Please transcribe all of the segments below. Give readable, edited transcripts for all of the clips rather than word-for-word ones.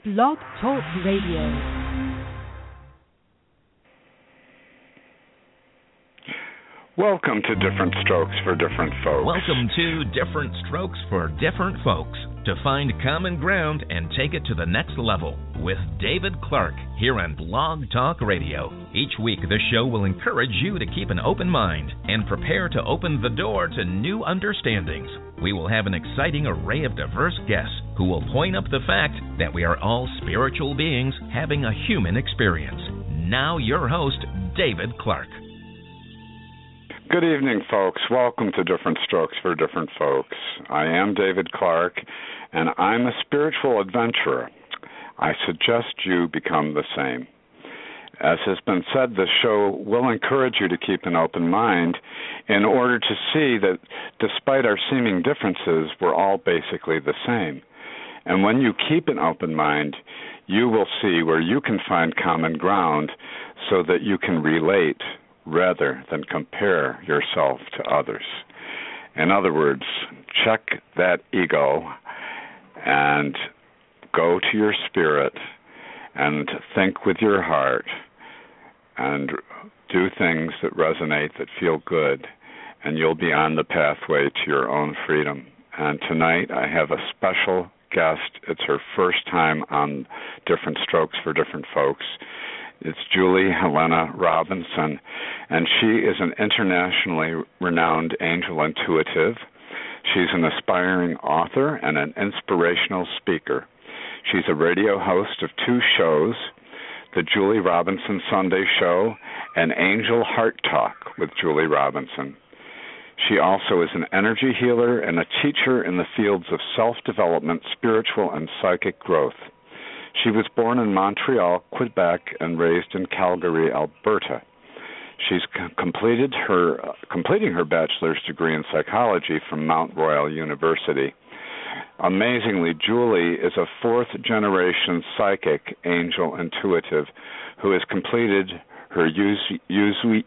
Blog Talk Radio. Welcome to Different Strokes for Different Folks. Welcome to Different Strokes for Different Folks. To find common ground and take it to the next level with David Clark here on Blog Talk Radio. Each week, the show will encourage you to keep an open mind and prepare to open the door to new understandings. We will have an exciting array of diverse guests who will point up the fact that we are all spiritual beings having a human experience. Now, your host, David Clark. Good evening, folks. Welcome to Different Strokes for Different Folks. I am David Clark, and I'm a spiritual adventurer. I suggest you become the same. As has been said, this show will encourage you to keep an open mind in order to see that despite our seeming differences, we're all basically the same. And when you keep an open mind, you will see where you can find common ground so that you can relate rather than compare yourself to others. In other words, check that ego and go to your spirit and think with your heart and do things that resonate, that feel good, and you'll be on the pathway to your own freedom. And tonight I have a special guest. It's her first time on Different Strokes for Different Folks. It's Julie Helena Robinson, and she is an internationally renowned angel intuitive. She's an aspiring author and an inspirational speaker. She's a radio host of two shows, The Julie Robinson Sunday Show and Angel Heart Talk with Julie Robinson. She also is an energy healer and a teacher in the fields of self-development, spiritual, and psychic growth. She was born in Montreal, Quebec, and raised in Calgary, Alberta. She's completing her bachelor's degree in psychology from Mount Royal University. Amazingly, Julie is a fourth-generation psychic angel intuitive who has completed her usually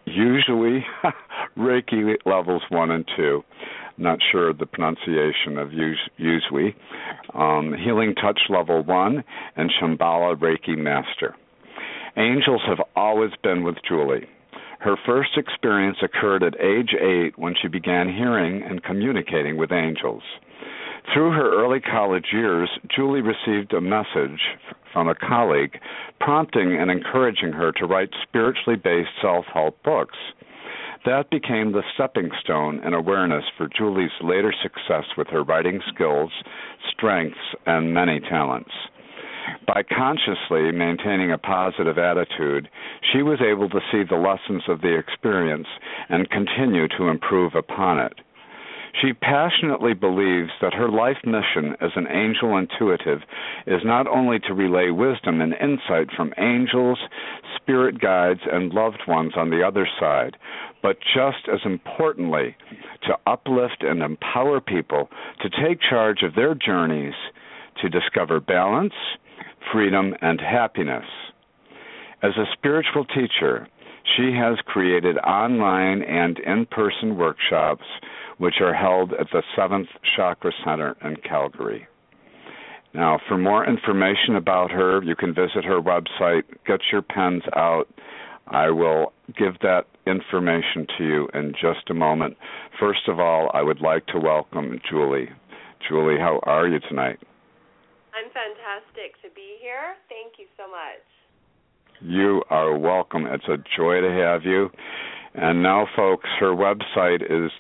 Reiki levels 1 and 2. Not sure of the pronunciation of usually. Healing Touch Level 1 and Shambhala Reiki Master. Angels have always been with Julie. Her first experience occurred at age 8 when she began hearing and communicating with angels. Through her early college years, Julie received a message from a colleague prompting and encouraging her to write spiritually based self-help books. That became the stepping stone and awareness for Julie's later success with her writing skills, strengths, and many talents. By consciously maintaining a positive attitude, she was able to see the lessons of the experience and continue to improve upon it. She passionately believes that her life mission as an angel intuitive is not only to relay wisdom and insight from angels, spirit guides, and loved ones on the other side, but just as importantly, to uplift and empower people to take charge of their journeys to discover balance, freedom, and happiness. As a spiritual teacher, she has created online and in-person workshops which are held at the 7th Chakra Center in Calgary. Now, for more information about her, you can visit her website. Get your pens out. I will give that information to you in just a moment. First of all, I would like to welcome Julie. Julie, how are you tonight? I'm fantastic to be here. Thank you so much. You are welcome. It's a joy to have you. And now, folks, her website is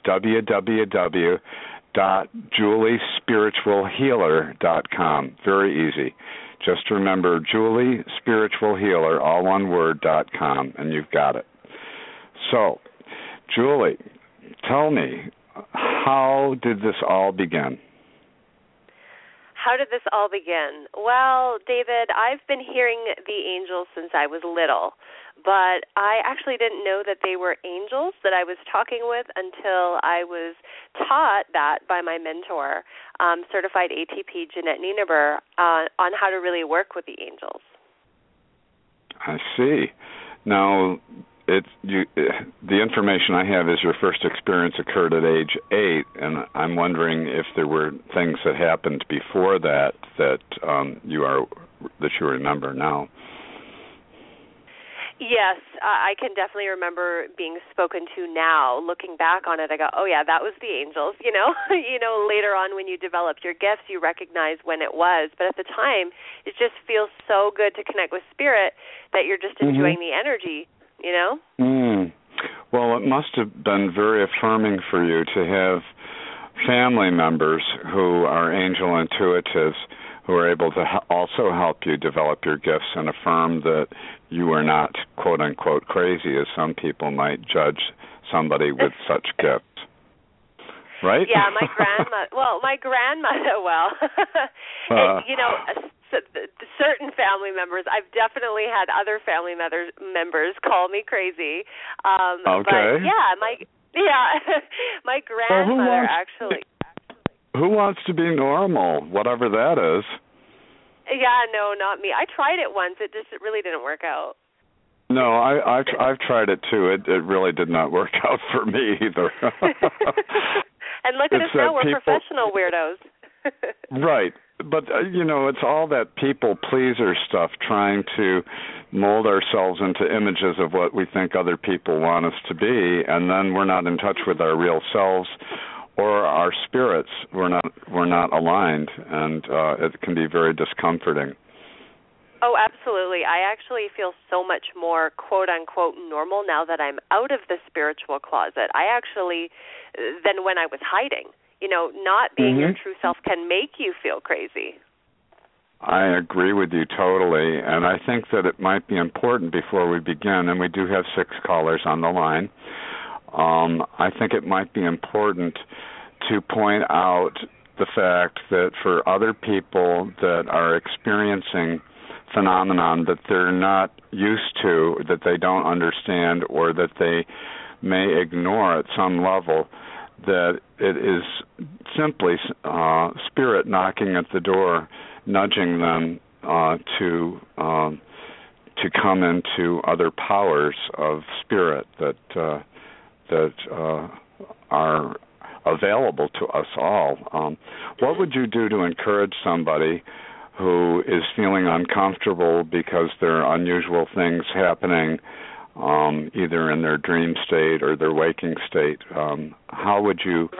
www.juliespiritualhealer.com. Very easy. Just remember Julie Spiritual Healer, all one word, .com, and you've got it. So, Julie, tell me, how did this all begin? How did this all begin? Well, David, I've been hearing the angels since I was little, but I actually didn't know that they were angels that I was talking with until I was taught that by my mentor, certified ATP Jeanette Nienaber, on how to really work with the angels. I see. Now, the information I have is your first experience occurred at age 8, and I'm wondering if there were things that happened before that you remember now. Yes, I can definitely remember being spoken to now. Looking back on it, I go, oh, yeah, that was the angels, you know. Later on when you develop your gifts, you recognize when it was. But at the time, it just feels so good to connect with Spirit that you're just enjoying the energy, you know. Well, it must have been very affirming for you to have family members who are angel intuitives who are able to also help you develop your gifts and affirm that you are not, quote-unquote, crazy, as some people might judge somebody with such gifts. Right? Yeah, my grandmother, and, certain family members, I've definitely had other family members call me crazy. Okay. But, my grandmother actually... Who wants to be normal, whatever that is? Yeah, no, not me. I tried it once. It really didn't work out. No, I've tried it too. It really did not work out for me either. And look at us now. We're professional weirdos. Right. But, it's all that people pleaser stuff, trying to mold ourselves into images of what we think other people want us to be, and then we're not in touch with our real selves or our spirits. We're not aligned, and it can be very discomforting. Oh, absolutely. I actually feel so much more quote-unquote normal now that I'm out of the spiritual closet. Than when I was hiding. Not being your true self can make you feel crazy. I agree with you totally, and I think that it might be important before we begin, and we do have 6 callers on the line, I think it might be important to point out the fact that for other people that are experiencing phenomenon that they're not used to, that they don't understand, or that they may ignore at some level, that it is simply spirit knocking at the door, nudging them to come into other powers of spirit that are available to us all. What would you do to encourage somebody who is feeling uncomfortable because there are unusual things happening, either in their dream state or their waking state? How would you,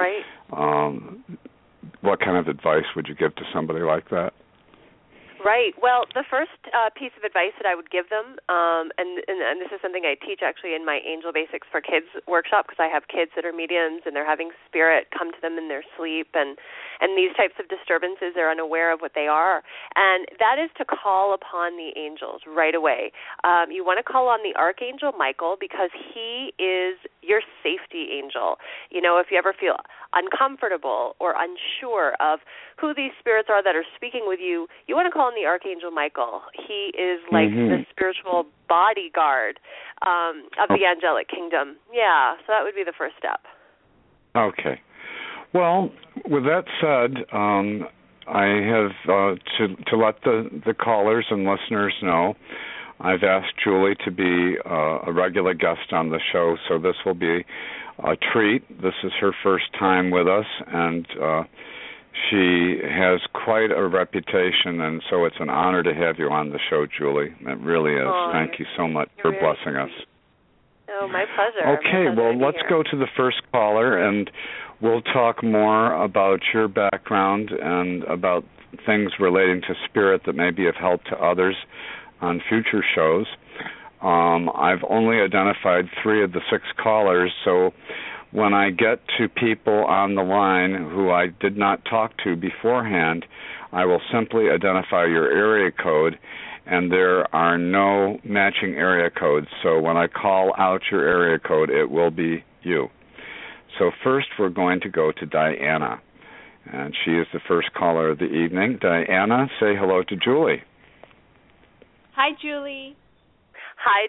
what kind of advice would you give to somebody like that? Right. Well, the first piece of advice that I would give them, and this is something I teach actually in my Angel Basics for Kids workshop, because I have kids that are mediums and they're having spirit come to them in their sleep, and these types of disturbances, they're unaware of what they are. And that is to call upon the angels right away. You want to call on the Archangel Michael, because he is your safety angel. If you ever feel uncomfortable or unsure of who these spirits are that are speaking with you, you want to call on the Archangel Michael. He is like the spiritual bodyguard of the angelic kingdom. Yeah, so that would be the first step. Okay. Well, with that said, I have to let the callers and listeners know, I've asked Julie to be a regular guest on the show, so this will be a treat. This is her first time with us, and she has quite a reputation, and so it's an honor to have you on the show, Julie. It really is. Thank you so much for blessing us. Oh, my pleasure. Okay, well, let's go to the first caller, and we'll talk more about your background and about things relating to spirit that may be of help to others on future shows. I've only identified 3 of the 6 callers, so when I get to people on the line who I did not talk to beforehand, I will simply identify your area code, and there are no matching area codes. So when I call out your area code, it will be you. So first we're going to go to Diana, and she is the first caller of the evening. Diana, say hello to Julie. Hi, Julie. Hi,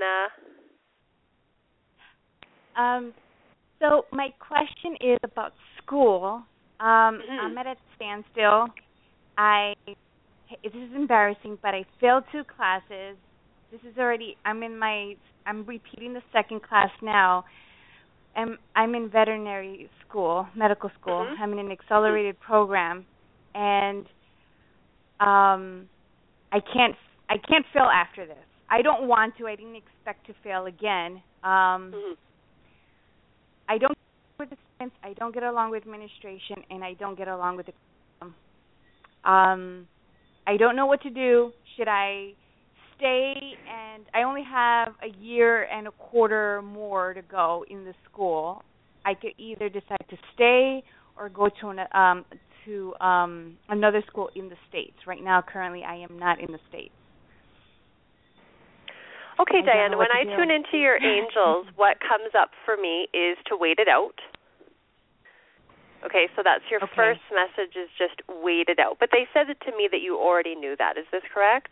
Diana. So my question is about school. I'm at a standstill. This is embarrassing, but I failed 2 classes, this is already. I'm repeating the second class now. I'm in veterinary school, medical school. Mm-hmm. I'm in an accelerated program, and I can't fail after this. I don't want to. I didn't expect to fail again. Mm-hmm. I don't get along with the students. I don't get along with administration, and I don't get along with the I don't know what to do. Should I stay? And I only have a year and a quarter more to go in the school. I could either decide to stay or go to another school in the States. Right now, currently, I am not in the States. Okay, Diana, when I tune into your angels, what comes up for me is to wait it out. Okay, so that's your first message, is just wait it out. But they said it to me that you already knew that. Is this correct?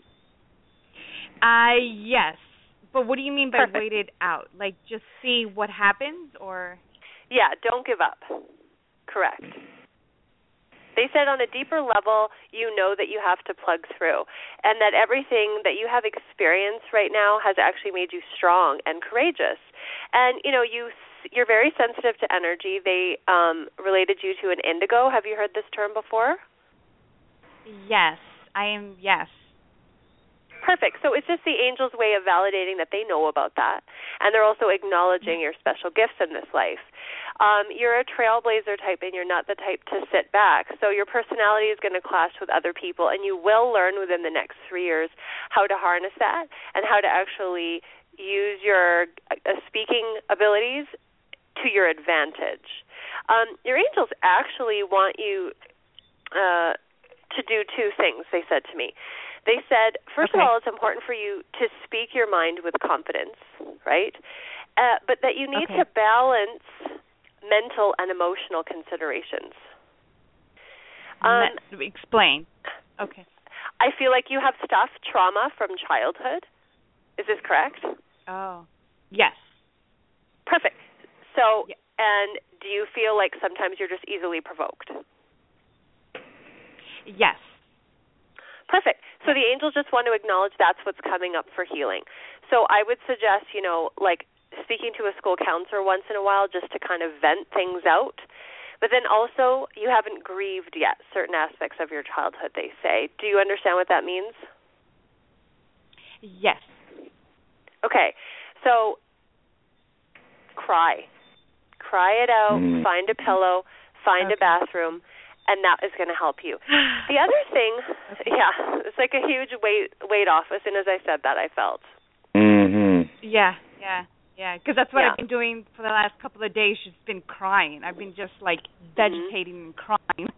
Yes. But what do you mean by Perfect. wait it out? Like just see what happens, or? Yeah, don't give up. Correct. They said on a deeper level, you know that you have to plug through, and that everything that you have experienced right now has actually made you strong and courageous. And, you know, you're very sensitive to energy. They related you to an indigo. Have you heard this term before? Yes, I am, yes. Perfect. So it's just the angels' way of validating that they know about that, and they're also acknowledging your special gifts in this life. You're a trailblazer type, and you're not the type to sit back. So your personality is going to clash with other people, and you will learn within the next 3 years how to harness that and how to actually use your speaking abilities to your advantage. Your angels actually want you to do two things, they said to me. They said, first of all, it's important for you to speak your mind with confidence, right? But that you need to balance mental and emotional considerations. Explain. Okay. I feel like you have trauma from childhood. Is this correct? Oh, yes. Perfect. So, and do you feel like sometimes you're just easily provoked? Yes. Perfect. So the angels just want to acknowledge that's what's coming up for healing. So I would suggest, you know, like speaking to a school counselor once in a while just to kind of vent things out. But then also, you haven't grieved yet certain aspects of your childhood, they say. Do you understand what that means? Yes. Okay. So cry. Cry it out. Find a pillow. Find a bathroom. And that is going to help you. The other thing, it's like a huge weight off. As soon as I said that, I felt. Mm-hmm. Yeah. Because that's what I've been doing for the last couple of days. Just been crying. I've been just like vegetating and crying.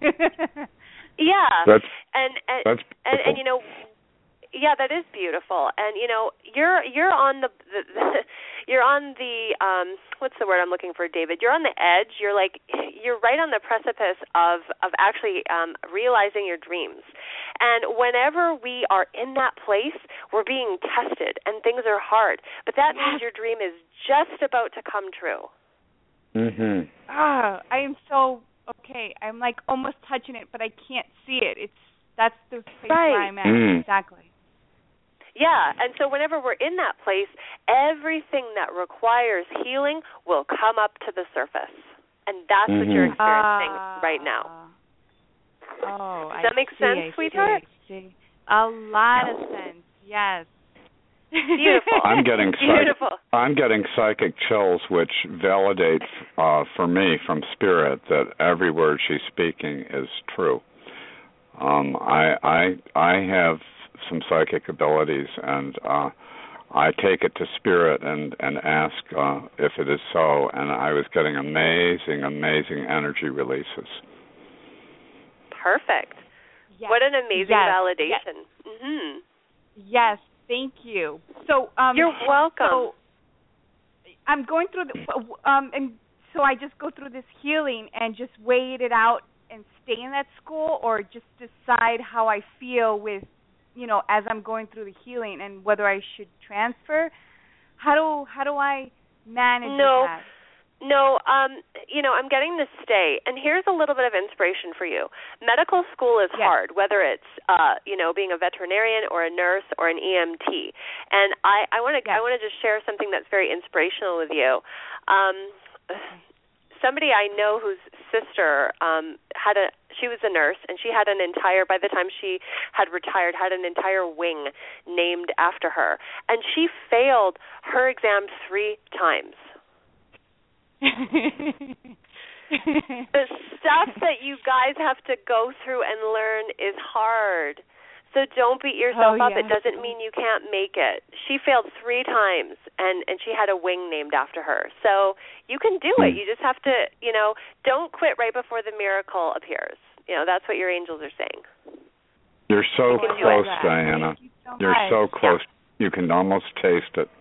And you know, that is beautiful. And you know, you're on the you're on the what's the word I'm looking for, David? You're on the edge. You're right on the precipice of actually realizing your dreams. And whenever we are in that place, we're being tested and things are hard. But that means your dream is just about to come true. Mhm. I am so okay. I'm like almost touching it, but I can't see it. That's the place where I'm at. Exactly. Yeah, and so whenever we're in that place, everything that requires healing will come up to the surface. And that's what you're experiencing right now. Does that make sense, sweetheart? I see. A lot of sense, yes. Beautiful. I'm getting psychic chills, which validates for me from Spirit that every word she's speaking is true. I have some psychic abilities, and I take it to Spirit and ask if it is so, and I was getting amazing energy releases. Perfect. Yes. What an amazing validation. Yes. Mm-hmm. Yes, thank you. So you're welcome. So I'm going through and so I just go through this healing and just wait it out and stay in that school, or just decide how I feel with, you know, as I'm going through the healing, and whether I should transfer. How do I manage that? No, I'm getting to stay, and here's a little bit of inspiration for you. Medical school is hard, whether it's, being a veterinarian or a nurse or an EMT. And I want to just share something that's very inspirational with you. Somebody I know whose sister she was a nurse, and she had by the time she had retired, had an entire wing named after her. And she failed her exam 3 times. The stuff that you guys have to go through and learn is hard. So don't beat yourself up. It doesn't mean you can't make it. She failed 3 times, and she had a wing named after her. So you can do it. You just have to, don't quit right before the miracle appears. That's what your angels are saying. You're so close, Diana. You're so close. Yeah. You can almost taste it.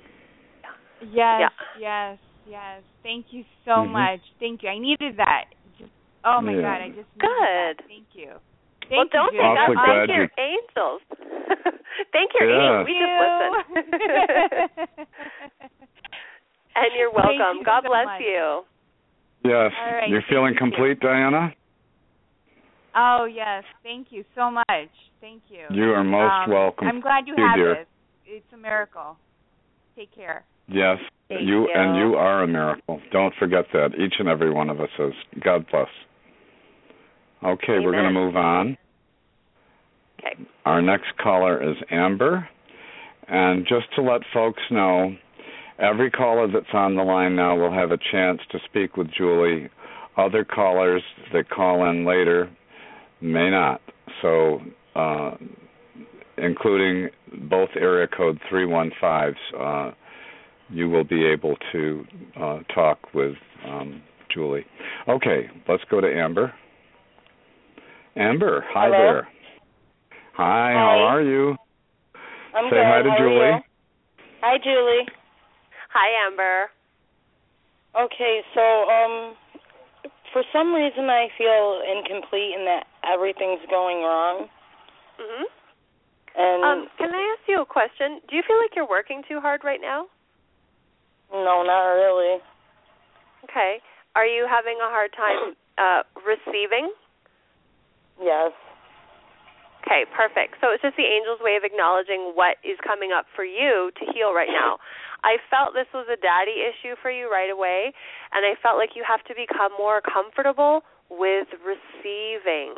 Yes. Thank you so much. Thank you. I needed that. God, I just needed that. Thank you. Don't say that. Thank your angels. Thank your angels. We just listen. And you're welcome. God bless you. Yes. Right, you're feeling complete, Diana? Oh, yes. Thank you so much. Thank you. You are most welcome. I'm glad you have this. It's a miracle. Take care. Yes. Thank you. And you are a miracle. Don't forget that. Each and every one of us is. God bless. Okay, Amen. We're going to move on. Okay. Our next caller is Amber. And just to let folks know, every caller that's on the line now will have a chance to speak with Julie. Other callers that call in later may not. So, including both area code 315s, you will be able to talk with Julie. Okay, let's go to Amber. Amber, hi. Hello? There. Hi, how are you? I'm Say good. hi to how Julie. Are you? Hi, Julie. Hi, Amber. Okay, so for some reason I feel incomplete and that everything's going wrong. Mhm. And can I ask you a question? Do you feel like you're working too hard right now? No, not really. Okay. Are you having a hard time receiving? Yes. Okay, perfect. So it's just the angel's way of acknowledging what is coming up for you to heal right now. I felt this was a daddy issue for you right away, and I felt like you have to become more comfortable with receiving.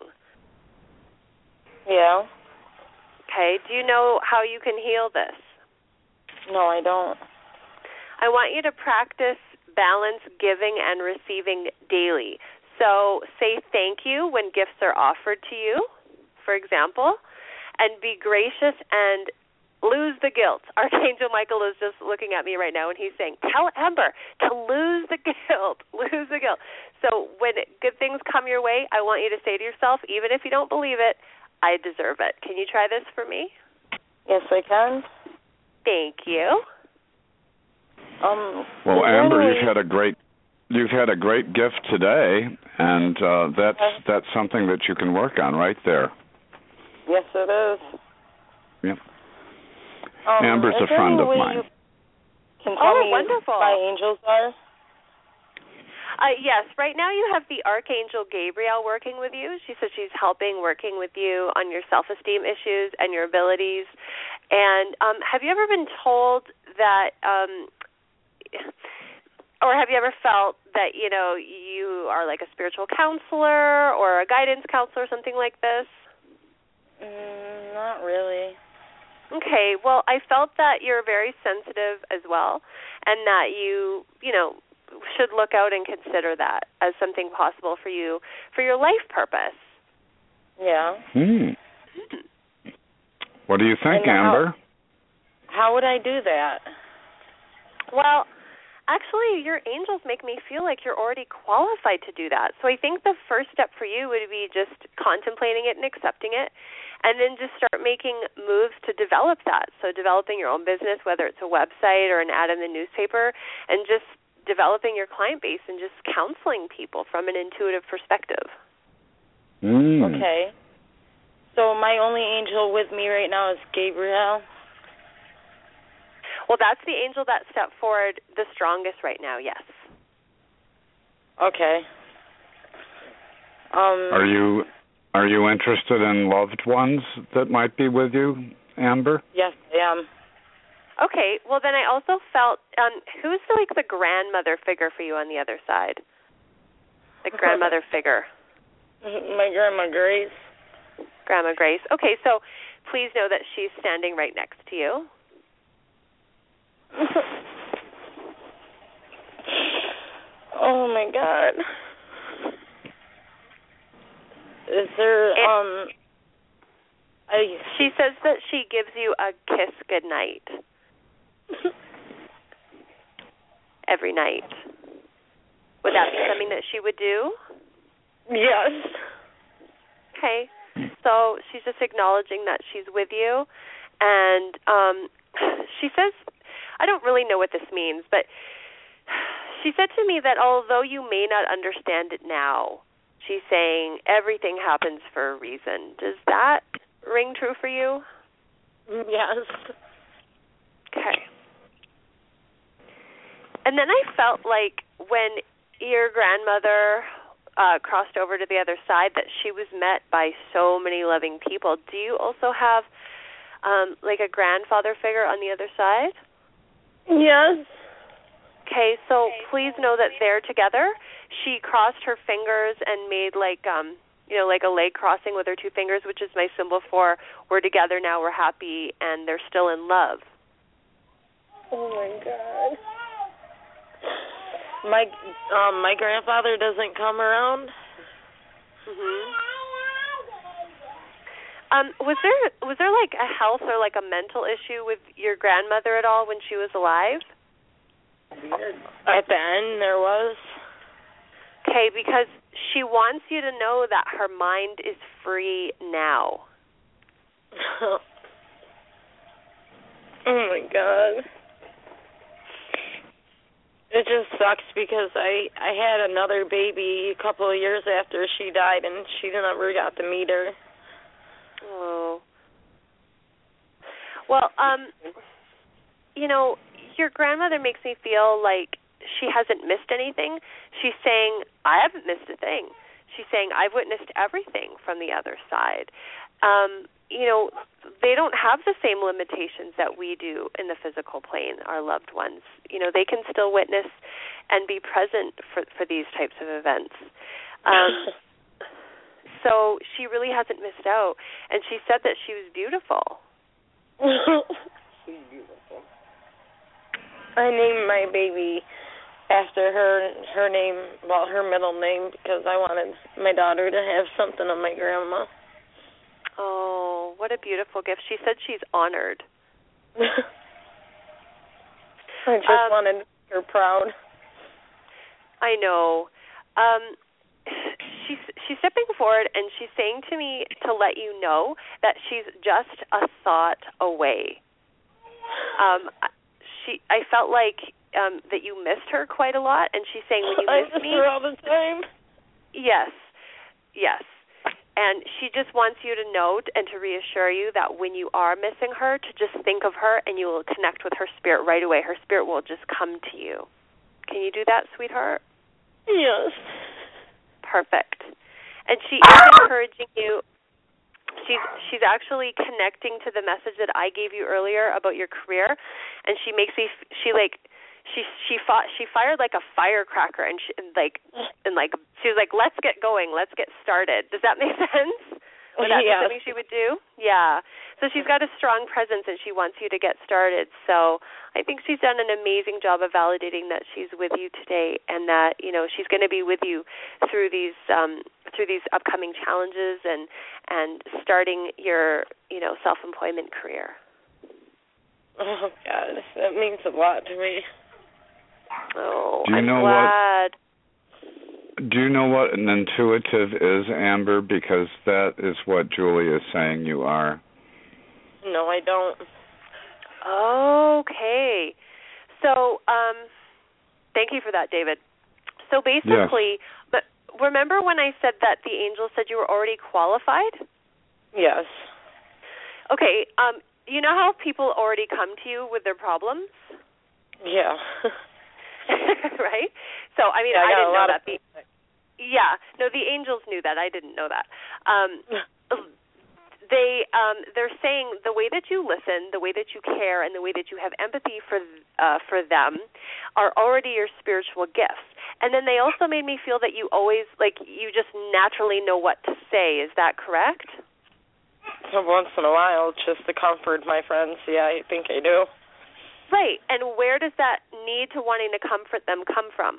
Yeah. Okay, do you know how you can heal this? No, I don't. I want you to practice balance giving and receiving daily. So say thank you when gifts are offered to you, for example, and be gracious and lose the guilt. Archangel Michael is just looking at me right now, and he's saying, tell Amber to lose the guilt, lose the guilt. So when good things come your way, I want you to say to yourself, even if you don't believe it, I deserve it. Can you try this for me? Yes, I can. Thank you. Well, Amber, you've had a great gift today, and that's something that you can work on right there. Yes, it is. Yeah. Amber's a friend of mine. Can tell me wonderful. Who my angels are? Yes, right now you have the Archangel Gabriel working with you. She says she's working with you on your self-esteem issues and your abilities. And have you ever been told that, or have you ever felt that, you are like a spiritual counselor or a guidance counselor or something like this? Not really. Okay, well, I felt that you're very sensitive as well, and that you should look out and consider that as something possible for you for your life purpose. Yeah. What do you think, Amber? How would I do that? Well, actually, your angels make me feel like you're already qualified to do that. So I think the first step for you would be just contemplating it and accepting it, and then just start making moves to develop that. So developing your own business, whether it's a website or an ad in the newspaper, and just developing your client base and just counseling people from an intuitive perspective. Okay. So my only angel with me right now is Gabriel? Well, that's the angel that stepped forward the strongest right now, yes. Okay. Are you interested in loved ones that might be with you, Amber? Yes, I am. Okay, well then I also felt, who's the grandmother figure for you on the other side? The grandmother figure. My Grandma Grace. Grandma Grace. Okay, so please know that she's standing right next to you. Oh my God. Is there, She says that she gives you a kiss goodnight. Every night. Would that be something that she would do? Yes. Okay. So she's just acknowledging that she's with you. And she says, I don't really know what this means, but she said to me that although you may not understand it now, she's saying everything happens for a reason. Does that ring true for you? Yes. Okay. And then I felt like when your grandmother crossed over to the other side that she was met by so many loving people. Do you also have a grandfather figure on the other side? Yes. Okay, so please know that they're together. She crossed her fingers and made like a leg crossing with her two fingers, which is my symbol for we're together now, we're happy, and they're still in love. Oh my God. My grandfather doesn't come around. Mhm. Was there like a health or like a mental issue with your grandmother at all when she was alive? At the end, there was. Okay, because she wants you to know that her mind is free now. Oh my God. It just sucks because I had another baby a couple of years after she died, and she never got to meet her. Oh. Well, your grandmother makes me feel like she hasn't missed anything. She's saying, I haven't missed a thing. She's saying, I've witnessed everything from the other side. They don't have the same limitations that we do in the physical plane, our loved ones. They can still witness and be present for these types of events. So she really hasn't missed out. And she said that she was beautiful. She's beautiful. I named my baby after her name, her middle name, because I wanted my daughter to have something of my grandma. Oh, what a beautiful gift. She said she's honored. I just wanted to make her proud. I know. She's stepping forward and she's saying to me to let you know that she's just a thought away. I felt like that you missed her quite a lot, and she's saying when you miss me, I miss her all the time. Yes. And she just wants you to know and to reassure you that when you are missing her, to just think of her and you will connect with her spirit right away. Her spirit will just come to you. Can you do that, sweetheart? Yes. Perfect. And she is encouraging you. She's actually connecting to the message that I gave you earlier about your career, and she makes me she fired like a firecracker, and she was like, let's get going, let's get started. Does that make sense? Would that be something she would do? Yeah. So she's got a strong presence, and she wants you to get started. So I think she's done an amazing job of validating that she's with you today, and that she's going to be with you through these upcoming challenges and starting your self-employment career. Oh God, that means a lot to me. Oh, I'm glad. Do you know what an intuitive is, Amber? Because that is what Julie is saying you are. No, I don't. Okay. So, thank you for that, David. So basically, but remember when I said that the angel said you were already qualified? Yes. Okay. You know how people already come to you with their problems? Yeah. right? So, I mean, yeah, I didn't know that. The angels knew that. I didn't know that. They're saying the way that you listen, the way that you care, and the way that you have empathy for them are already your spiritual gifts. And then they also made me feel that you always, you just naturally know what to say. Is that correct? Once in a while, just to comfort my friends. Yeah, I think I do. Right. And where does that need to wanting to comfort them come from?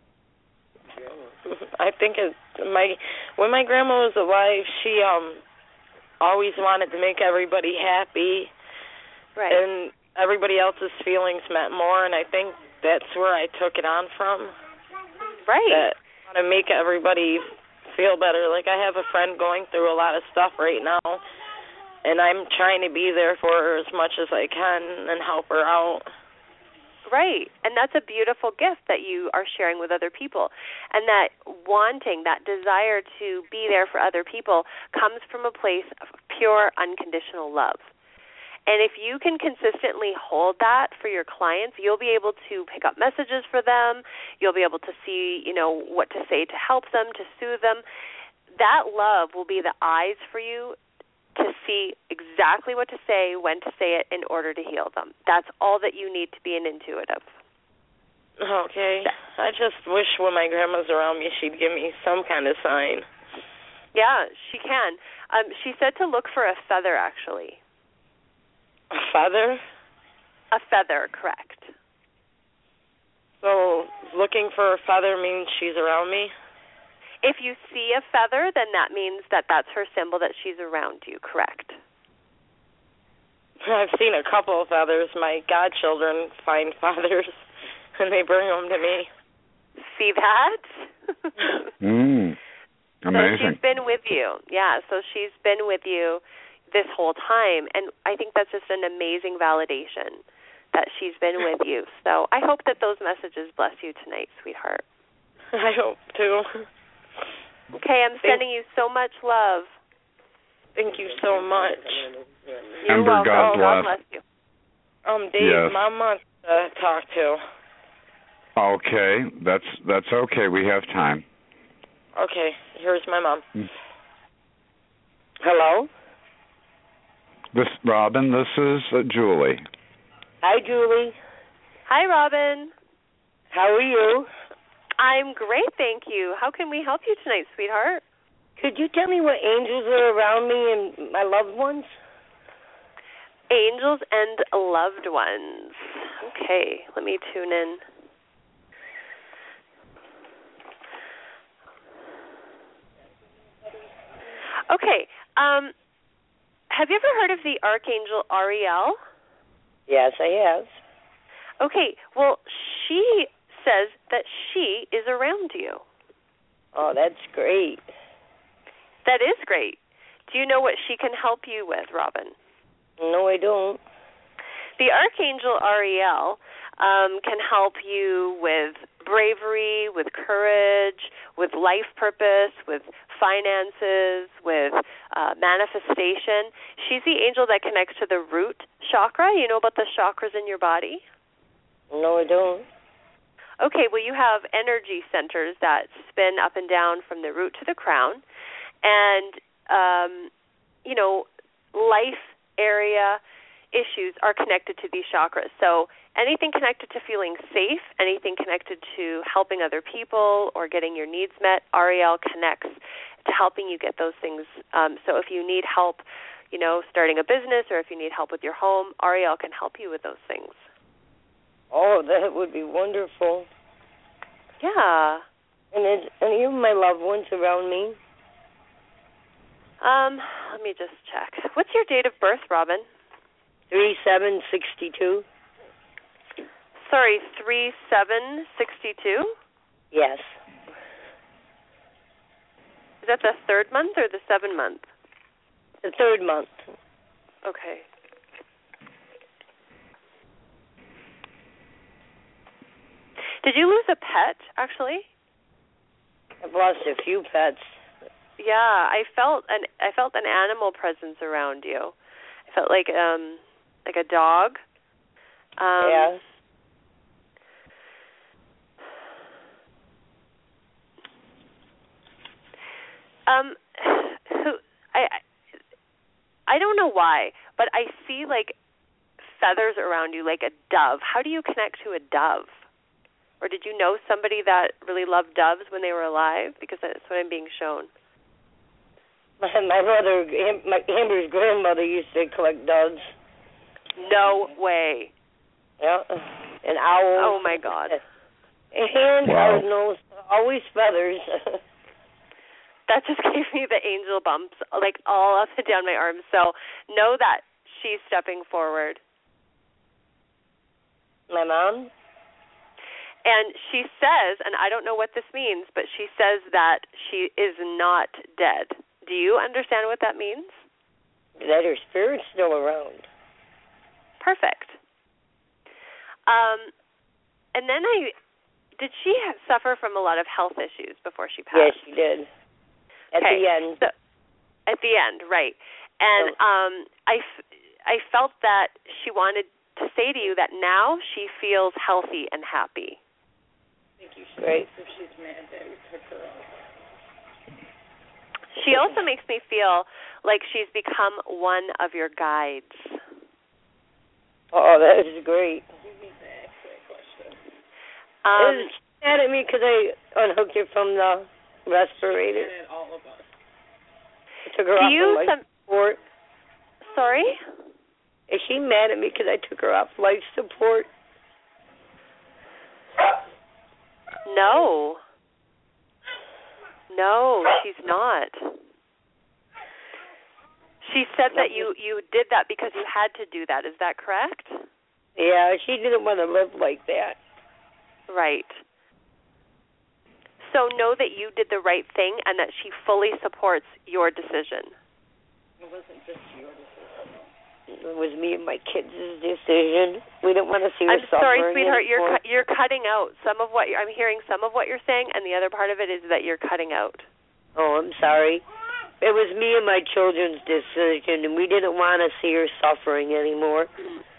I think when my grandma was alive, she always wanted to make everybody happy. Right. And everybody else's feelings meant more, and I think that's where I took it on from. Right. That I want to make everybody feel better. Like, I have a friend going through a lot of stuff right now, and I'm trying to be there for her as much as I can and help her out. Right. And that's a beautiful gift that you are sharing with other people. And that wanting, that desire to be there for other people comes from a place of pure, unconditional love. And if you can consistently hold that for your clients, you'll be able to pick up messages for them. You'll be able to see, what to say to help them, to soothe them. That love will be the eyes for you to see exactly what to say, when to say it, in order to heal them. That's all that you need to be an intuitive. Okay. I just wish when my grandma's around me, she'd give me some kind of sign. Yeah, she can. She said to look for a feather, actually. A feather? A feather, correct. So looking for a feather means she's around me? If you see a feather, then that means that that's her symbol that she's around you, correct? I've seen a couple of feathers. My godchildren find feathers, and they bring them to me. See that? Amazing. So she's been with you. Yeah, so she's been with you this whole time, and I think that's just an amazing validation that she's been with you. So I hope that those messages bless you tonight, sweetheart. I hope too. Okay, I'm sending you so much love. Thank you so much. You're welcome. God bless you. Dave, yes. Mom wants to talk to. Okay, that's okay. We have time. Okay, here's my mom. Hello? Robin, this is Julie. Hi, Julie. Hi, Robin. How are you? I'm great, thank you. How can we help you tonight, sweetheart? Could you tell me what angels are around me and my loved ones? Angels and loved ones. Okay, let me tune in. Okay, have you ever heard of the Archangel Ariel? Yes, I have. Okay, well, she says that she is around you. Oh, that's great. That is great. Do you know what she can help you with, Robin? No, I don't. The Archangel Ariel can help you with bravery, with courage, with life purpose, with finances, with manifestation. She's the angel that connects to the root chakra. You know about the chakras in your body? No, I don't. Okay, well, you have energy centers that spin up and down from the root to the crown. And, life area issues are connected to these chakras. So anything connected to feeling safe, anything connected to helping other people or getting your needs met, Ariel connects to helping you get those things. So if you need help, starting a business, or if you need help with your home, Ariel can help you with those things. Oh, that would be wonderful. Yeah. And is any of my loved ones around me? Let me just check. What's your date of birth, Robin? 3762. Sorry, 3762? Yes. Is that the third month or the 7th month? The third month. Okay. Did you lose a pet, actually? I've lost a few pets. Yeah, I felt an animal presence around you. I felt like a dog. Yeah. I don't know why, but I see like feathers around you, like a dove. How do you connect to a dove? Or did you know somebody that really loved doves when they were alive? Because that's what I'm being shown. My brother, Amber's grandmother used to collect doves. No way. Yeah, and owls. Oh my God. And cardinals, always feathers. That just gave me the angel bumps, like all up and down my arms. So know that she's stepping forward. My mom? And she says, and I don't know what this means, but she says that she is not dead. Do you understand what that means? That her spirit's still around. Perfect. And then did she suffer from a lot of health issues before she passed? Yes, she did. At the end. So, at the end, right. And I felt that she wanted to say to you that now she feels healthy and happy. Thank you. Right. If she's mad that we took her off. She also makes me feel like she's become one of your guides. Oh, that is great. You need to ask that question. Is she mad at me because I unhooked her from the respirator? She's mad at all of us. I took her off life support. Sorry? Is she mad at me because I took her off life support? No. No, she's not. She said that you did that because you had to do that. Is that correct? Yeah, she didn't want to live like that. Right. So know that you did the right thing and that she fully supports your decision. It wasn't just your decision. It was me and my kids' decision. We didn't want to see her I'm suffering. sorry, sweetheart. Anymore. You're cutting out some of what I'm hearing. Some of what you're saying, and the other part of it is that you're cutting out. Oh, I'm sorry. It was me and my children's decision, and we didn't want to see her suffering anymore.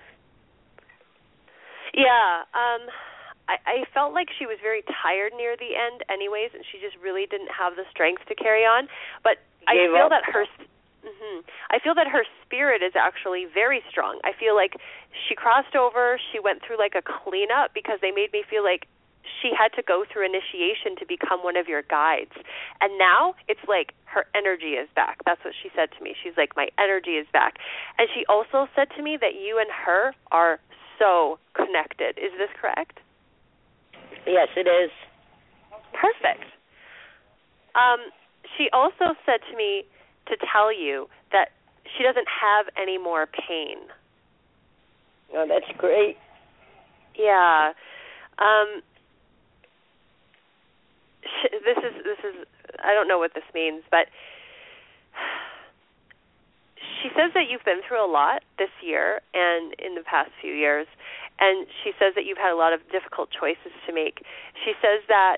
Yeah. I felt like she was very tired near the end, anyways, and she just really didn't have the strength to carry on. But I feel that her. I feel that her spirit is actually very strong. I feel like she crossed over, she went through like a cleanup because they made me feel like she had to go through initiation to become one of your guides. And now it's like her energy is back. That's what she said to me. She's like, my energy is back. And she also said to me that you and her are so connected. Is this correct? Yes, it is. Perfect. She also said to me to tell you that she doesn't have any more pain. Oh, that's great. Yeah. This is I don't know what this means, but she says that you've been through a lot this year and in the past few years, and she says that you've had a lot of difficult choices to make. She says that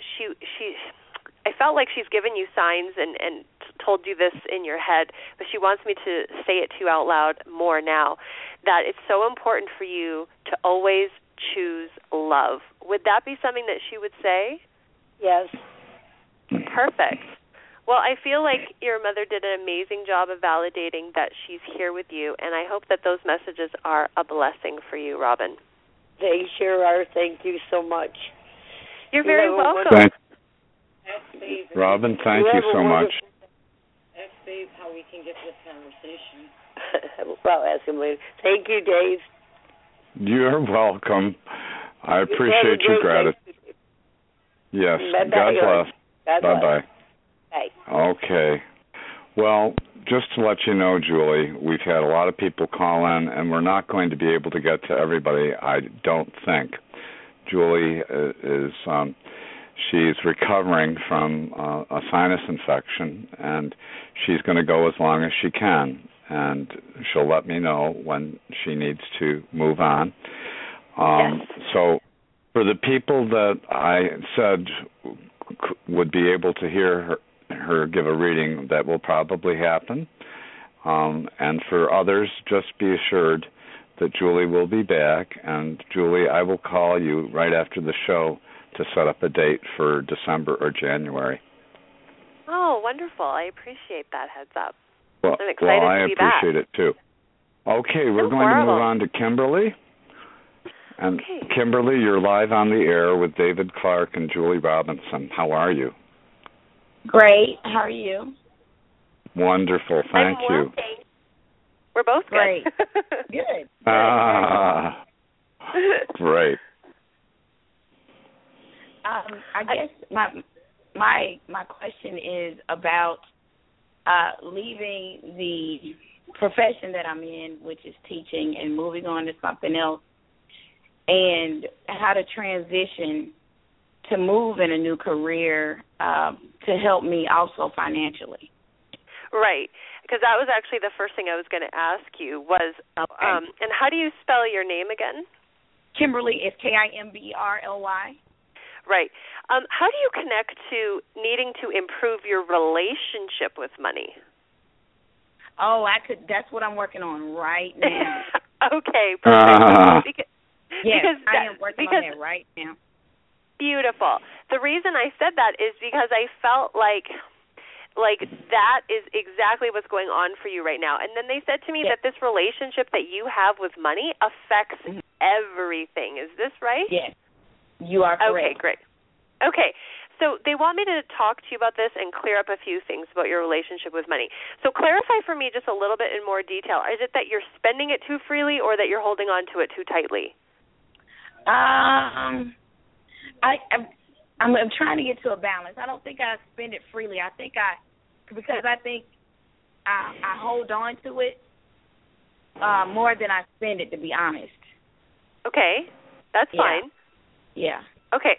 I felt like she's given you signs and told you this in your head, but she wants me to say it to you out loud more now, that it's so important for you to always choose love. Would that be something that she would say? Yes. Perfect. Well, I feel like your mother did an amazing job of validating that she's here with you, and I hope that those messages are a blessing for you, Robin. They sure are. Thank you so much. You're very welcome. Robin, thank you so much. Ask Dave how we can get this conversation. Well, ask him later. Thank you, Dave. You're welcome. I appreciate your gratitude. Yes. God bless. Bye-bye. Bye. Okay. Well, just to let you know, Julie, we've had a lot of people call in, and we're not going to be able to get to everybody, I don't think. Julie is she's recovering from a sinus infection, and she's going to go as long as she can, and she'll let me know when she needs to move on. Yes. So for the people that I said would be able to hear her give a reading, that will probably happen. And for others, just be assured that Julie will be back. And Julie, I will call you right after the show to set up a date for December or January. Oh, wonderful. I appreciate that heads up. Well, I'm excited I to be back. appreciate it too. Okay, we're going to move on to Kimberly. And Kimberly, you're live on the air with David Clark and Julie Robinson. How are you? Great. How are you? Wonderful. Thank you. We're both great. Good. Great. I guess my question is about leaving the profession that I'm in, which is teaching, and moving on to something else, and how to transition to move in a new career to help me also financially. Right, because that was actually the first thing I was going to ask you was, and how do you spell your name again? Kimberly is Kimberly. Right. How do you connect to needing to improve your relationship with money? Oh, that's what I'm working on right now. Okay, perfect. Because I am working on that right now. Beautiful. The reason I said that is because I felt like that is exactly what's going on for you right now. And then they said to me that this relationship that you have with money affects everything. Is this right? Yes. You are correct. Okay, great. Okay, so they want me to talk to you about this and clear up a few things about your relationship with money. So clarify for me just a little bit in more detail. Is it that you're spending it too freely or that you're holding on to it too tightly? I'm trying to get to a balance. I don't think I spend it freely. Because I think I hold on to it more than I spend it, to be honest. Okay, that's fine. Yeah. Okay.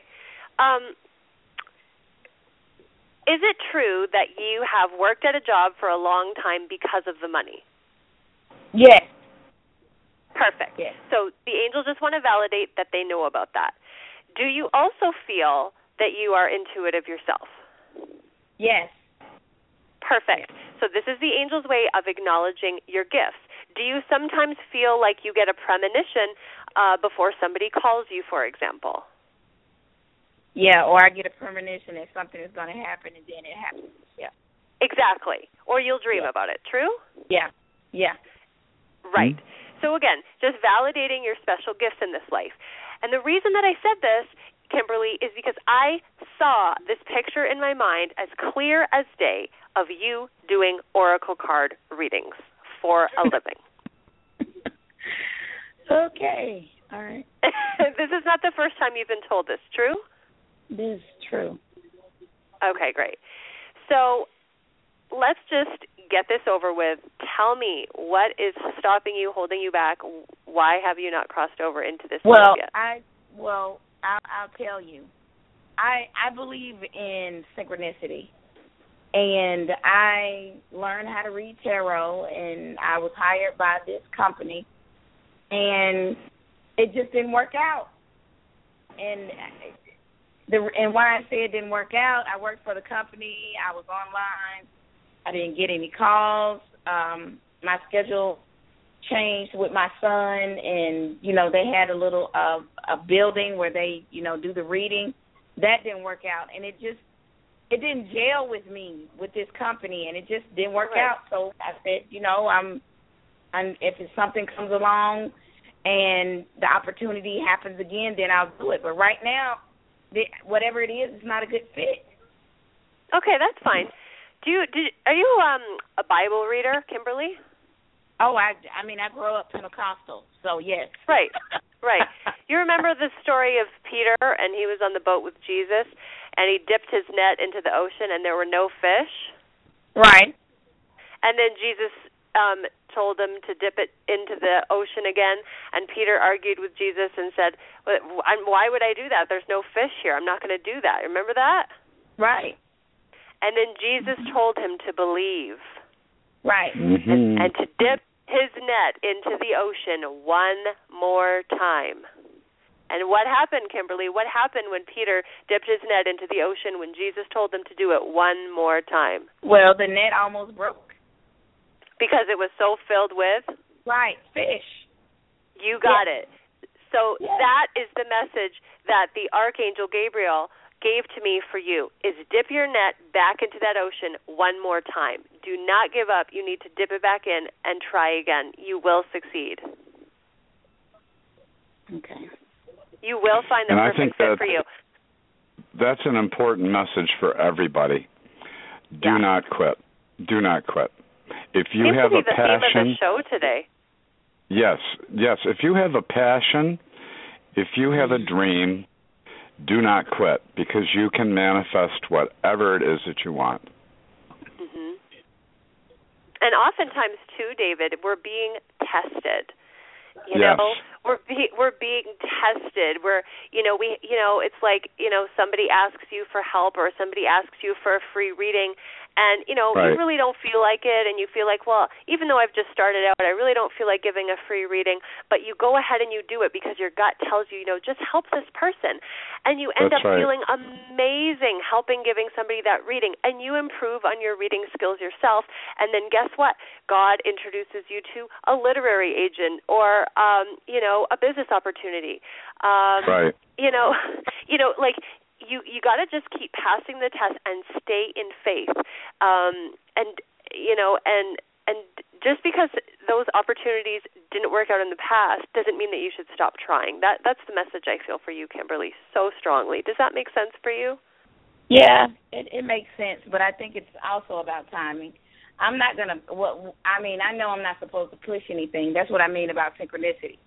Is it true that you have worked at a job for a long time because of the money? Yes. Perfect. Yes. So the angels just want to validate that they know about that. Do you also feel that you are intuitive yourself? Yes. Perfect. So this is the angel's way of acknowledging your gifts. Do you sometimes feel like you get a premonition before somebody calls you, for example? Yeah, or I get a premonition that something is going to happen, and then it happens. Yeah. Exactly. Or you'll dream about it. True? Yeah. Yeah. Right. So again, just validating your special gifts in this life. And the reason that I said this, Kimberly, is because I saw this picture in my mind as clear as day of you doing oracle card readings for a living. Okay. All right. This is not the first time you've been told this, true? This is true. Okay, great. So let's just get this over with. Tell me, what is stopping you, holding you back? Why have you not crossed over into this field yet? I'll tell you. I believe in synchronicity. And I learned how to read tarot, and I was hired by this company, and it just didn't work out. And why I say it didn't work out, I worked for the company. I was online. I didn't get any calls. My schedule changed with my son, and, they had a little a building where they, do the reading. That didn't work out, and it didn't gel with me with this company, and it just didn't work out. So I said, if something comes along and the opportunity happens again, then I'll do it. But right now, whatever it is, it's not a good fit. Okay, that's fine. Are you a Bible reader, Kimberly? Oh, I grew up Pentecostal, so yes. Right. You remember the story of Peter, and he was on the boat with Jesus, and he dipped his net into the ocean, and there were no fish? Right. And then Jesus told him to dip it into the ocean again, and Peter argued with Jesus and said, why would I do that? There's no fish here. I'm not going to do that. Remember that? Right. And then Jesus told him to believe. Right. Mm-hmm. And to dip his net into the ocean one more time. And what happened, Kimberly? What happened when Peter dipped his net into the ocean when Jesus told him to do it one more time? Well, the net almost broke. Because it was so filled with? Right, fish. You got it. So that is the message that the Archangel Gabriel gave to me for you is dip your net back into that ocean one more time. Do not give up. You need to dip it back in and try again. You will succeed. Okay. You will find the perfect fit for you. That's an important message for everybody. Do not quit. Do not quit. If you have a passion, the theme of the show today. Yes. If you have a passion, if you have a dream, do not quit, because you can manifest whatever it is that you want. Mm-hmm. And oftentimes, too, David, we're being tested. You know, we're being tested. It's like, somebody asks you for help or somebody asks you for a free reading. And, you really don't feel like it, and you feel like, well, even though I've just started out, I really don't feel like giving a free reading, but you go ahead and you do it because your gut tells you, just help this person. And you end up feeling amazing giving somebody that reading, and you improve on your reading skills yourself. And then guess what? God introduces you to a literary agent or, a business opportunity. You got to just keep passing the test and stay in faith. And just because those opportunities didn't work out in the past doesn't mean that you should stop trying. That's the message I feel for you, Kimberly, so strongly. Does that make sense for you? Yeah, it makes sense, but I think it's also about timing. I'm not going to, I know I'm not supposed to push anything. That's what I mean about synchronicity.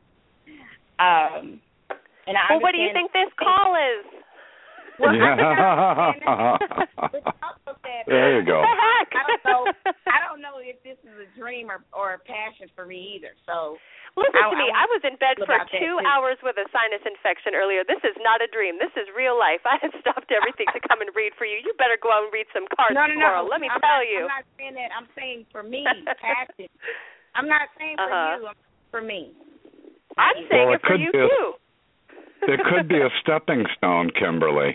What do you think this call is? Well, there you go. I don't know if this is a dream or a passion for me either. So listen to me. I was in bed for 2 hours with a sinus infection earlier. This is not a dream. This is real life. I have stopped everything to come and read for you. You better go out and read some cards tomorrow. Let me tell you. I'm not saying that. I'm saying for me, passion. I'm not saying for you. I'm for me. I'm saying it for you too. It could be a stepping stone, Kimberly.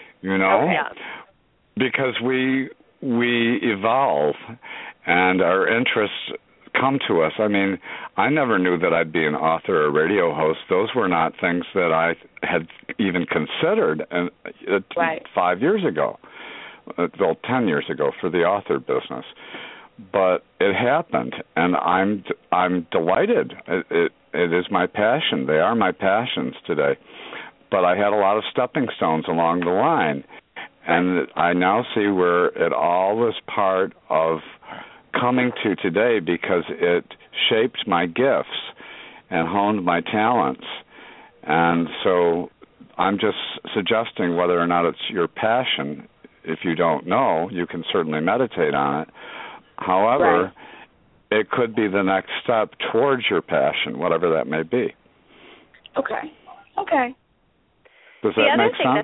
Because we evolve and our interests come to us. I mean, I never knew that I'd be an author or a radio host. Those were not things that I had even considered 5 years ago, 10 years ago for the author business. But it happened, and I'm delighted. It is my passion. They are my passions today. But I had a lot of stepping stones along the line, and I now see where it all was part of coming to today, because it shaped my gifts and honed my talents. And so I'm just suggesting whether or not it's your passion. If you don't know, you can certainly meditate on it. However, it could be the next step towards your passion, whatever that may be. Okay. Does that make sense?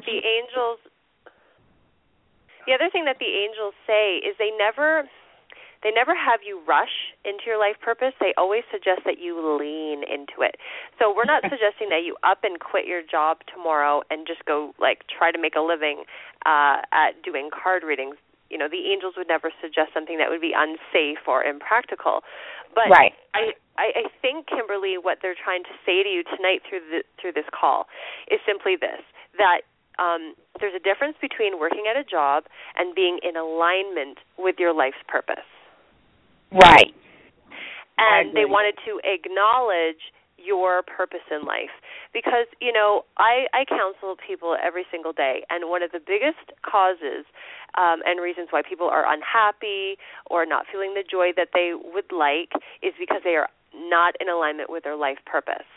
The other thing that the angels say is they never have you rush into your life purpose. They always suggest that you lean into it. So we're not suggesting that you up and quit your job tomorrow and just go try to make a living at doing card readings. The angels would never suggest something that would be unsafe or impractical. But I think, Kimberly, what they're trying to say to you tonight through this call is simply this, that there's a difference between working at a job and being in alignment with your life's purpose. Right. And they wanted to acknowledge your purpose in life. Because, I counsel people every single day, and one of the biggest causes and reasons why people are unhappy or not feeling the joy that they would like is because they are not in alignment with their life purpose.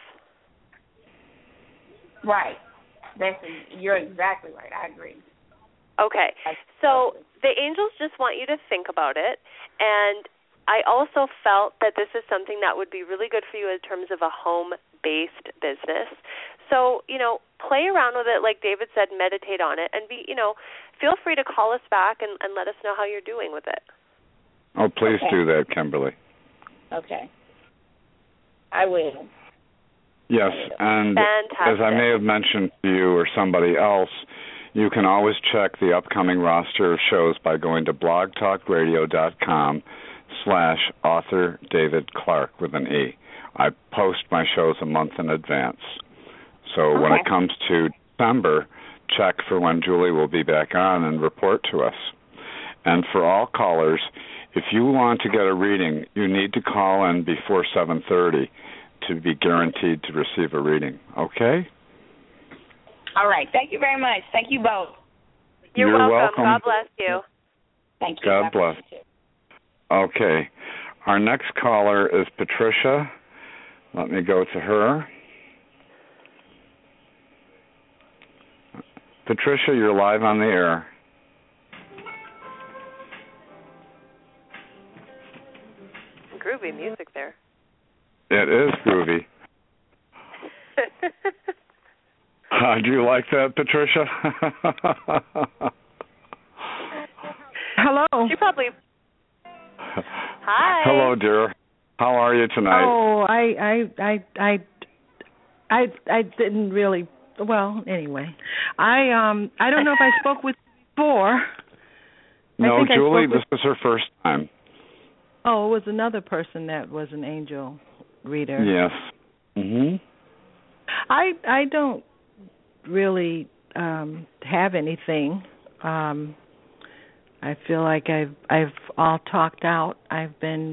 Right. You're exactly right. I agree. Okay. So the angels just want you to think about it, and I also felt that this is something that would be really good for you in terms of a home-based business. So, play around with it, like David said, meditate on it, and feel free to call us back and let us know how you're doing with it. Oh, please do that, Kimberly. Okay. I will. Yes, and fantastic. As I may have mentioned to you or somebody else, you can always check the upcoming roster of shows by going to blogtalkradio.com/author David Clark with an E. I post my shows a month in advance. So when it comes to December check for when Julie will be back on and report to us. And for all callers, if you want to get a reading, you need to call in before 7:30 to be guaranteed to receive a reading. Okay? All right. Thank you very much. Thank you both. You're welcome. God bless you. Thank you. God bless. Okay. Our next caller is Patricia. Let me go to her. Patricia, you're live on the air. Groovy music there. It is groovy. Do you like that, Patricia? Hello. She probably. Hi. Hello, dear. How are you tonight? Oh, I didn't really. Well, anyway, I don't know if I spoke with you before. No, Julie, this is her first time. Oh, it was another person that was an angel reader. Yes. Mhm. I don't really have anything. I feel like I've all talked out. I've been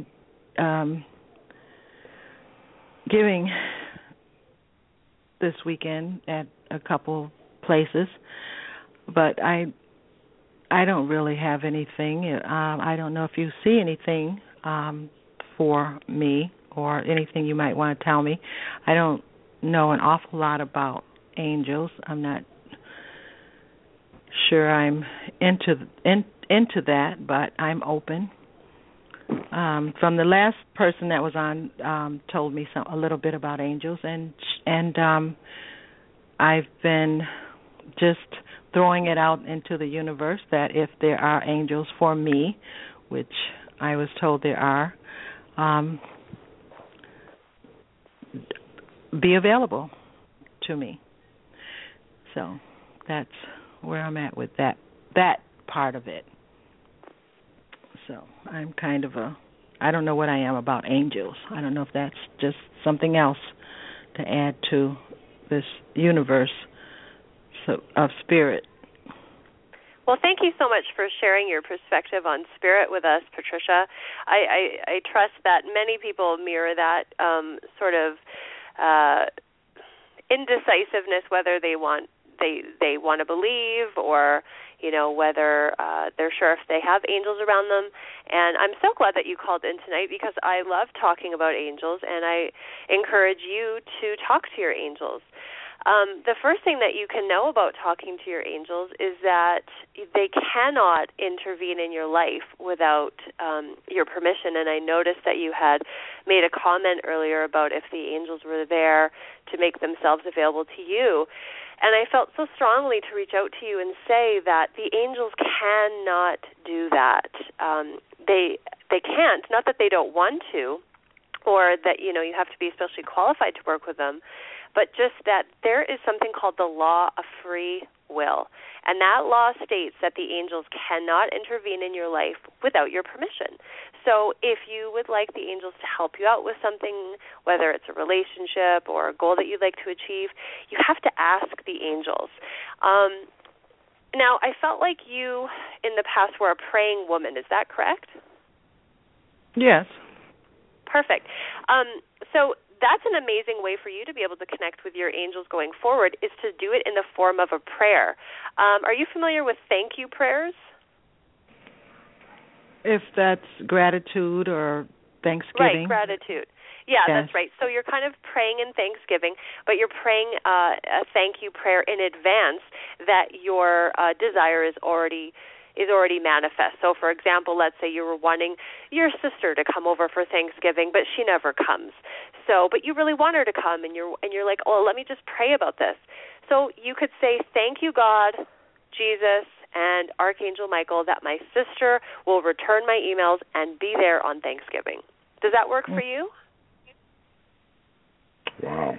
giving this weekend at a couple places, but I don't really have anything. I don't know if you see anything for me or anything you might want to tell me. I don't know an awful lot about angels. I'm not sure I'm into that, but I'm open. From the last person that was on, told me a little bit about angels, and I've been just throwing it out into the universe that if there are angels for me, which I was told there are, be available to me. So that's where I'm at with that part of it. So I'm kind of I don't know what I am about angels. I don't know if that's just something else to add to this universe of spirit. Well, thank you so much for sharing your perspective on spirit with us, Patricia. I trust that many people mirror that sort of indecisiveness, whether they want to believe or whether they're sure if they have angels around them. And I'm so glad that you called in tonight because I love talking about angels, and I encourage you to talk to your angels. The first thing that you can know about talking to your angels is that they cannot intervene in your life without your permission. And I noticed that you had made a comment earlier about if the angels were there to make themselves available to you. And I felt so strongly to reach out to you and say that the angels cannot do that. They can't, not that they don't want to, or that you have to be especially qualified to work with them, but just that there is something called the law of free will. And that law states that the angels cannot intervene in your life without your permission. So if you would like the angels to help you out with something, whether it's a relationship or a goal that you'd like to achieve, you have to ask the angels. Now, I felt like you in the past were a praying woman. Is that correct? Yes. Perfect. So that's an amazing way for you to be able to connect with your angels going forward, is to do it in the form of a prayer. Are you familiar with thank you prayers? If that's gratitude or thanksgiving. Right, gratitude. Yeah, yes. That's right. So you're kind of praying in thanksgiving, but you're praying a thank you prayer in advance that your desire is already manifest. So, for example, let's say you were wanting your sister to come over for Thanksgiving, but she never comes. So, but you really want her to come, and you're like, oh, let me just pray about this. So you could say, thank you, God, Jesus, and Archangel Michael, that my sister will return my emails and be there on Thanksgiving. Does that work for you? Wow.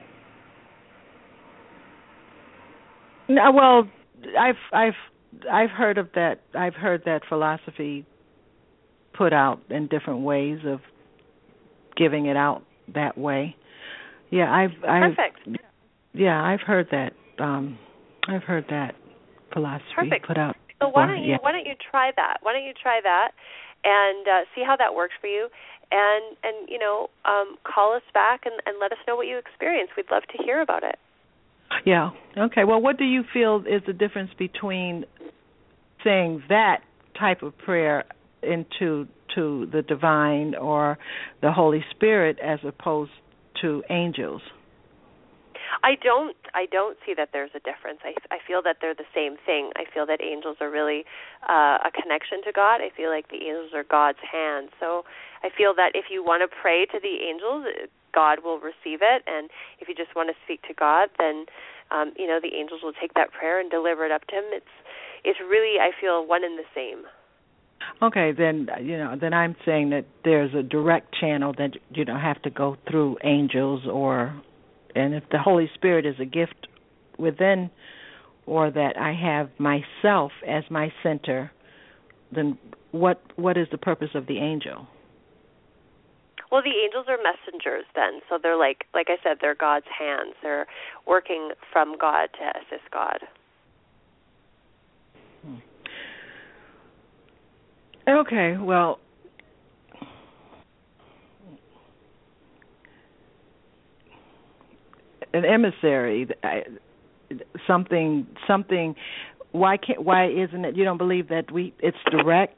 No, well, I've heard of that. I've heard that philosophy put out in different ways of giving it out that way. Yeah, Perfect. Yeah, I've heard that. I've heard that philosophy Perfect. put out. So why don't you try that? Why don't you try that and see how that works for you, and call us back and let us know what you experience. We'd love to hear about it. Yeah. Okay. Well, what do you feel is the difference between saying that type of prayer into the divine or the Holy Spirit as opposed to angels? I don't see that there's a difference. I feel that they're the same thing. I feel that angels are really a connection to God. I feel like the angels are God's hands. So I feel that if you want to pray to the angels, God will receive it. And if you just want to speak to God, then the angels will take that prayer and deliver it up to Him. It's really, I feel, one and the same. Okay, then I'm saying that there's a direct channel that you don't have to go through angels and if the Holy Spirit is a gift within, or that I have myself as my center, then what is the purpose of the angel? Well, the angels are messengers then, so they're like I said, they're God's hands. They're working from God to assist God. Okay, well, an emissary, something. Why isn't it? You don't believe that it's direct?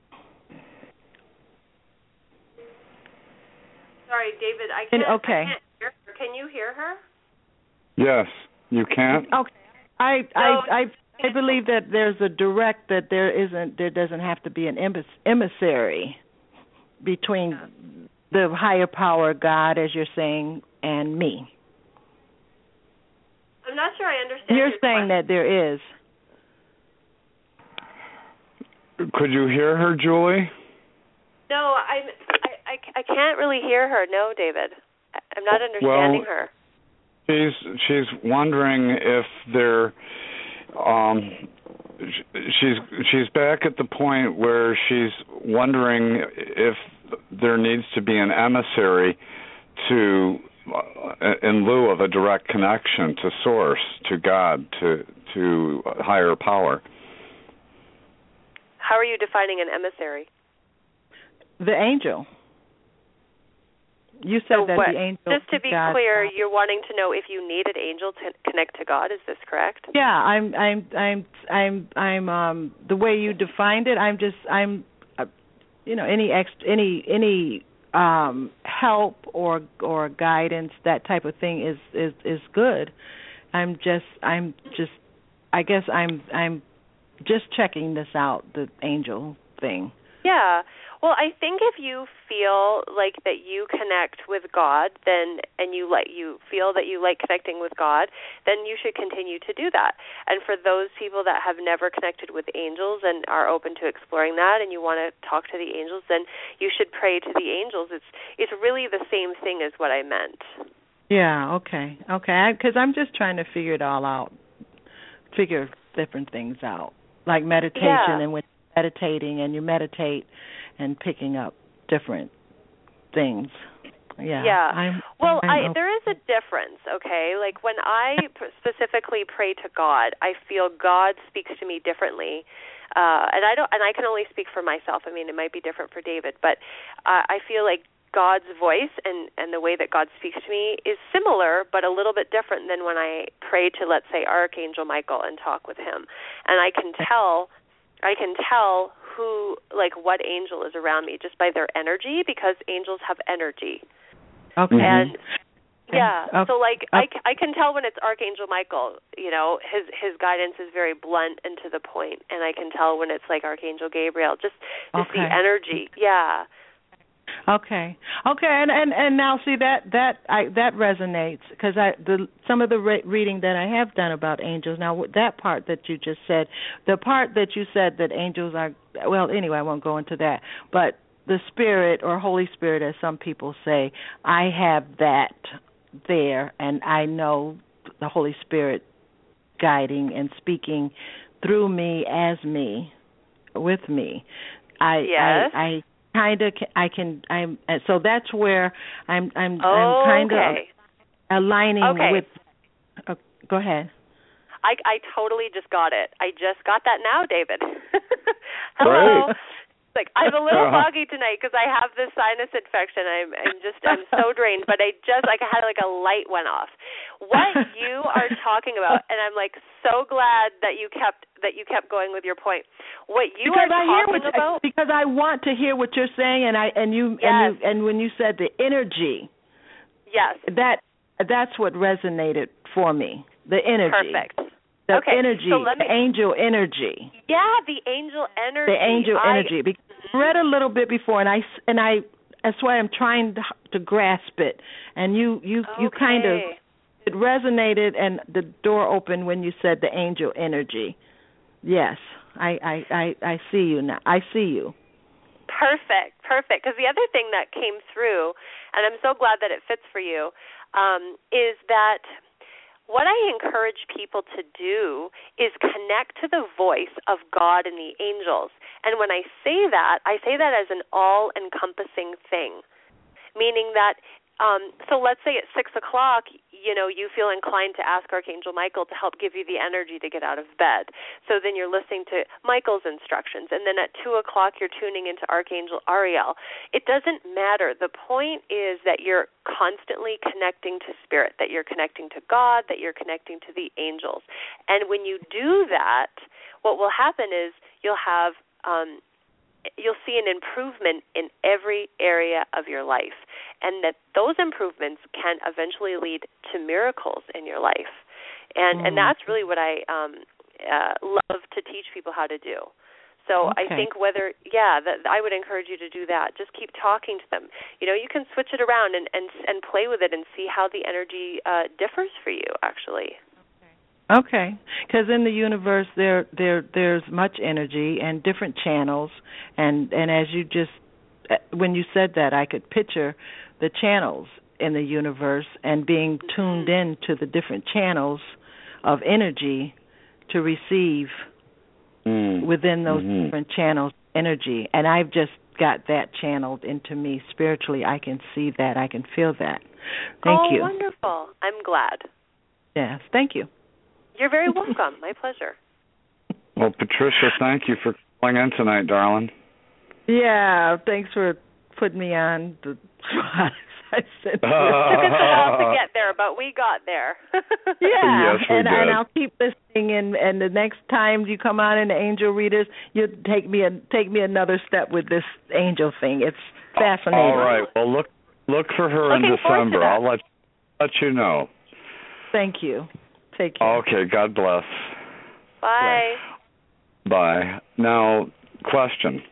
Sorry, David. I can't hear her. Can you hear her? Yes, you can. Okay. I believe that there's a direct, that there doesn't have to be an emissary between the higher power, God, as you're saying, and me. I'm not sure I understand. You're saying that there is. Could you hear her, Julie? No, I can't really hear her. No, David. I'm not understanding her. She's wondering if there. She's back at the point where she's wondering if there needs to be an emissary to, in lieu of a direct connection to Source, to God, to higher power. How are you defining an emissary? The angel. You said that the angel. Just to be clear, you're wanting to know if you need an angel to connect to God. Is this correct? Yeah, I'm the way you defined it. Any help or guidance, that type of thing is good. I'm just checking this out, the angel thing. Yeah. Well, I think if you feel like that you connect with God, then and you feel that you like connecting with God, then you should continue to do that. And for those people that have never connected with angels and are open to exploring that, and you want to talk to the angels, then you should pray to the angels. It's really the same thing as what I meant. Yeah. Okay. Because I'm just trying to figure it all out, figure different things out, like meditation, and when meditating and you meditate and picking up different things. Yeah. There is a difference, okay? Like when I specifically pray to God, I feel God speaks to me differently. And I can only speak for myself. I mean, it might be different for David, but I feel like God's voice and the way that God speaks to me is similar, but a little bit different than when I pray to, let's say, Archangel Michael and talk with him. And I can tell who, like, what angel is around me just by their energy, because angels have energy. Okay. And so like I can tell when it's Archangel Michael, his guidance is very blunt and to the point, and I can tell when it's like Archangel Gabriel, just the energy. Yeah. Okay, and now see that resonates, because some of the reading that I have done about angels. Now that part that you just said, the part that you said that angels are, well, anyway, I won't go into that. But the Spirit, or Holy Spirit, as some people say, I have that there, and I know the Holy Spirit guiding and speaking through me, as me, with me. So that's where I'm kind of aligning with. Go ahead. I totally just got it. I just got that now, David. Hello. Great. Like, I'm a little foggy tonight because I have this sinus infection. I'm so drained, but I had like a light went off. What you are talking about, and I'm like so glad that you kept going with your point. What you because are talking about, because I want to hear what you're saying, and when you said the energy, yes, that's what resonated for me. The energy. Perfect. The okay, energy, so the angel energy. Yeah, the angel energy. The angel energy. Because I read a little bit before, and I that's why I'm trying to grasp it. And you kind of, it resonated, and the door opened when you said the angel energy. Yes, I see you now. I see you. Perfect. Because the other thing that came through, and I'm so glad that it fits for you, is that what I encourage people to do is connect to the voice of God and the angels. And when I say that as an all-encompassing thing, meaning that, so let's say at 6 o'clock, you feel inclined to ask Archangel Michael to help give you the energy to get out of bed. So then you're listening to Michael's instructions. And then at 2 o'clock, you're tuning into Archangel Ariel. It doesn't matter. The point is that you're constantly connecting to Spirit, that you're connecting to God, that you're connecting to the angels. And when you do that, what will happen is you'll see an improvement in every area of your life, and that those improvements can eventually lead to miracles in your life. And that's really what I love to teach people how to do. So I think I would encourage you to do that. Just keep talking to them. You can switch it around and play with it and see how the energy differs for you, actually. Okay, because in the universe there's much energy and different channels, and as you just when you said that, I could picture the channels in the universe and being tuned in to the different channels of energy to receive within those different channels energy, and I've just got that channeled into me spiritually. I can see that, I can feel that. Thank you. Oh, wonderful! I'm glad. Yes, thank you. You're very welcome. My pleasure. Well, Patricia, thank you for calling in tonight, darling. Yeah, thanks for putting me on the spot. It took us a while to get there, but we got there. Yeah, yes, we did. And I'll keep listening. And the next time you come on in the angel readers, you take me another step with this angel thing. It's fascinating. All right. Well, look for her in December. I'll let you know. Thank you. Take care. Okay, God bless. Bye. Bye. Now, question.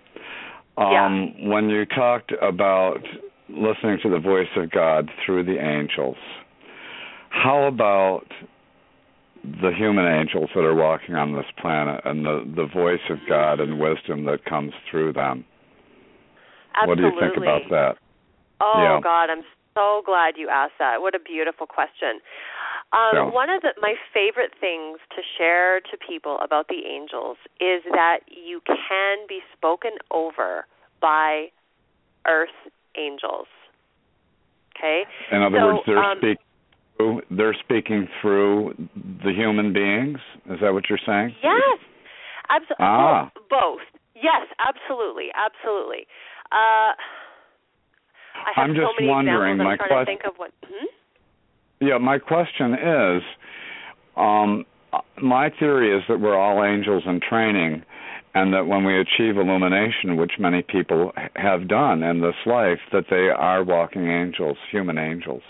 When you talked about listening to the voice of God through the angels, how about the human angels that are walking on this planet and the voice of God and wisdom that comes through them? Absolutely. What do you think about that? Oh, yeah. God, I'm so glad you asked that. What a beautiful question. One of my favorite things to share to people about the angels is that you can be spoken over by earth angels. Okay? In other words, they're speaking through the human beings? Is that what you're saying? Yes. Absolutely. Both. Yes, absolutely. Absolutely. I have I'm just so many wondering, examples. I'm trying to think of what... Yeah, my question is, my theory is that we're all angels in training, and that when we achieve illumination, which many people have done in this life, that they are walking angels, human angels.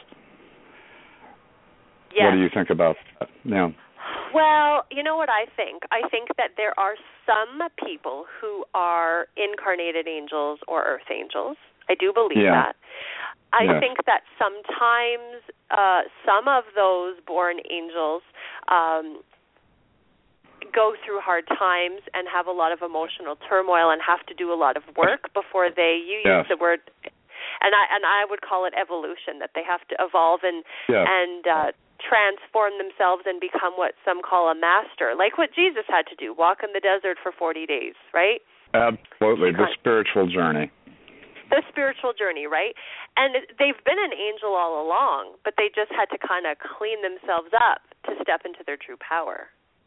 Yes. What do you think about that? Yeah. Well, you know what I think? I think that there are some people who are incarnated angels or earth angels. I do believe that. I think that sometimes some of those born angels go through hard times and have a lot of emotional turmoil and have to do a lot of work before they use the word, and I would call it evolution, that they have to evolve and transform themselves and become what some call a master, like what Jesus had to do, walk in the desert for 40 days, right? Absolutely, the spiritual journey. The spiritual journey, right? And they've been an angel all along, but they just had to kind of clean themselves up to step into their true power.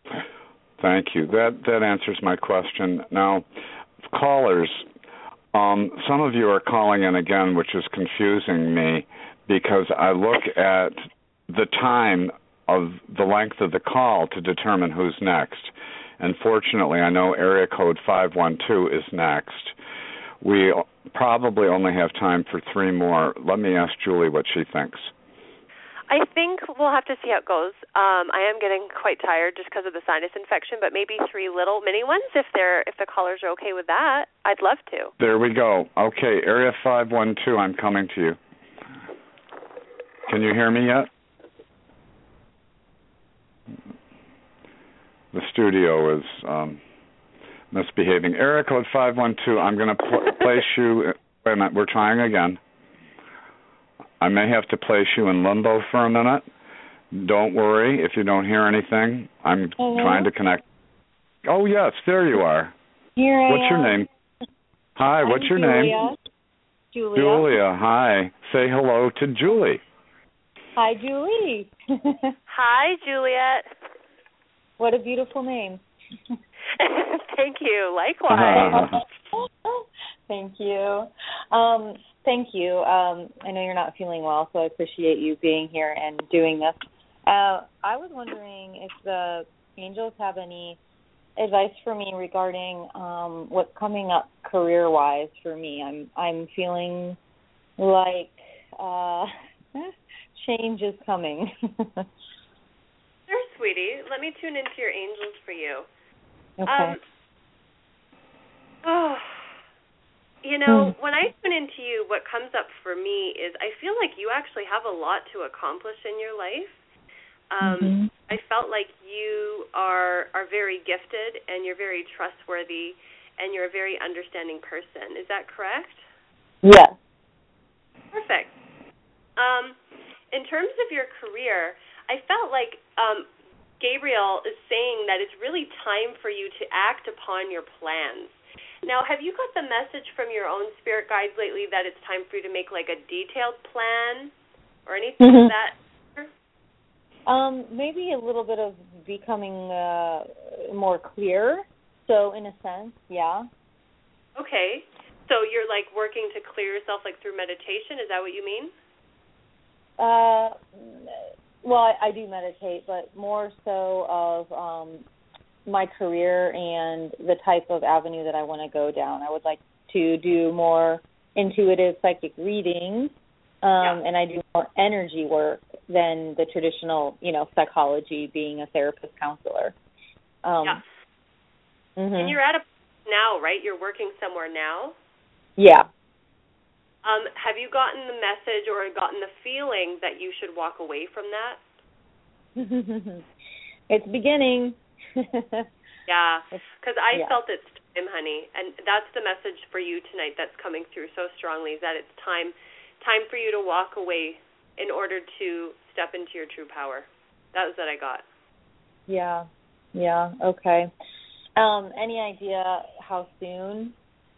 Thank you. That answers my question. Now, callers, some of you are calling in again, which is confusing me because I look at the time of the length of the call to determine who's next. And fortunately, I know area code 512 is next. We probably only have time for 3 more. Let me ask Julie what she thinks. I think we'll have to see how it goes. I am getting quite tired just because of the sinus infection, but maybe 3 little mini ones if the callers are okay with that. I'd love to. There we go. Okay, area 512, I'm coming to you. Can you hear me yet? The studio is misbehaving. Area code 512, I'm going to place you. Wait a minute, we're trying again. I may have to place you in limbo for a minute. Don't worry if you don't hear anything. I'm trying to connect. Oh, yes, there you are. Here I What's your name? Hi, what's your name? Julia. Julia, hi. Say hello to Julie. Hi, Julie. Hi, Juliet. What a beautiful name. Thank you. Likewise. Thank you. Thank you. I know you're not feeling well, so I appreciate you being here and doing this. I was wondering if the angels have any advice for me regarding what's coming up career-wise for me. I'm feeling like change is coming. Sure, sweetie. Let me tune into your angels for you. Okay. When I tune into you, what comes up for me is I feel like you actually have a lot to accomplish in your life. I felt like you are very gifted and you're very trustworthy and you're a very understanding person. Is that correct? Yes. Perfect. In terms of your career, I felt like Gabriel is saying that it's really time for you to act upon your plans. Now, have you got the message from your own spirit guides lately that it's time for you to make like a detailed plan or anything of that? Maybe a little bit of becoming more clear. So in a sense, yeah. Okay. So you're like working to clear yourself like through meditation? Is that what you mean? Well, I do meditate, but more so of my career and the type of avenue that I want to go down. I would like to do more intuitive psychic readings, and I do more energy work than the traditional, psychology, being a therapist counselor. And you're at a now, right? You're working somewhere now? Yeah. Have you gotten the message or gotten the feeling that you should walk away from that? It's beginning. Yeah, because I felt it's time, honey, and that's the message for you tonight that's coming through so strongly, is that it's time for you to walk away in order to step into your true power. That was what I got. Yeah, okay. Any idea how soon?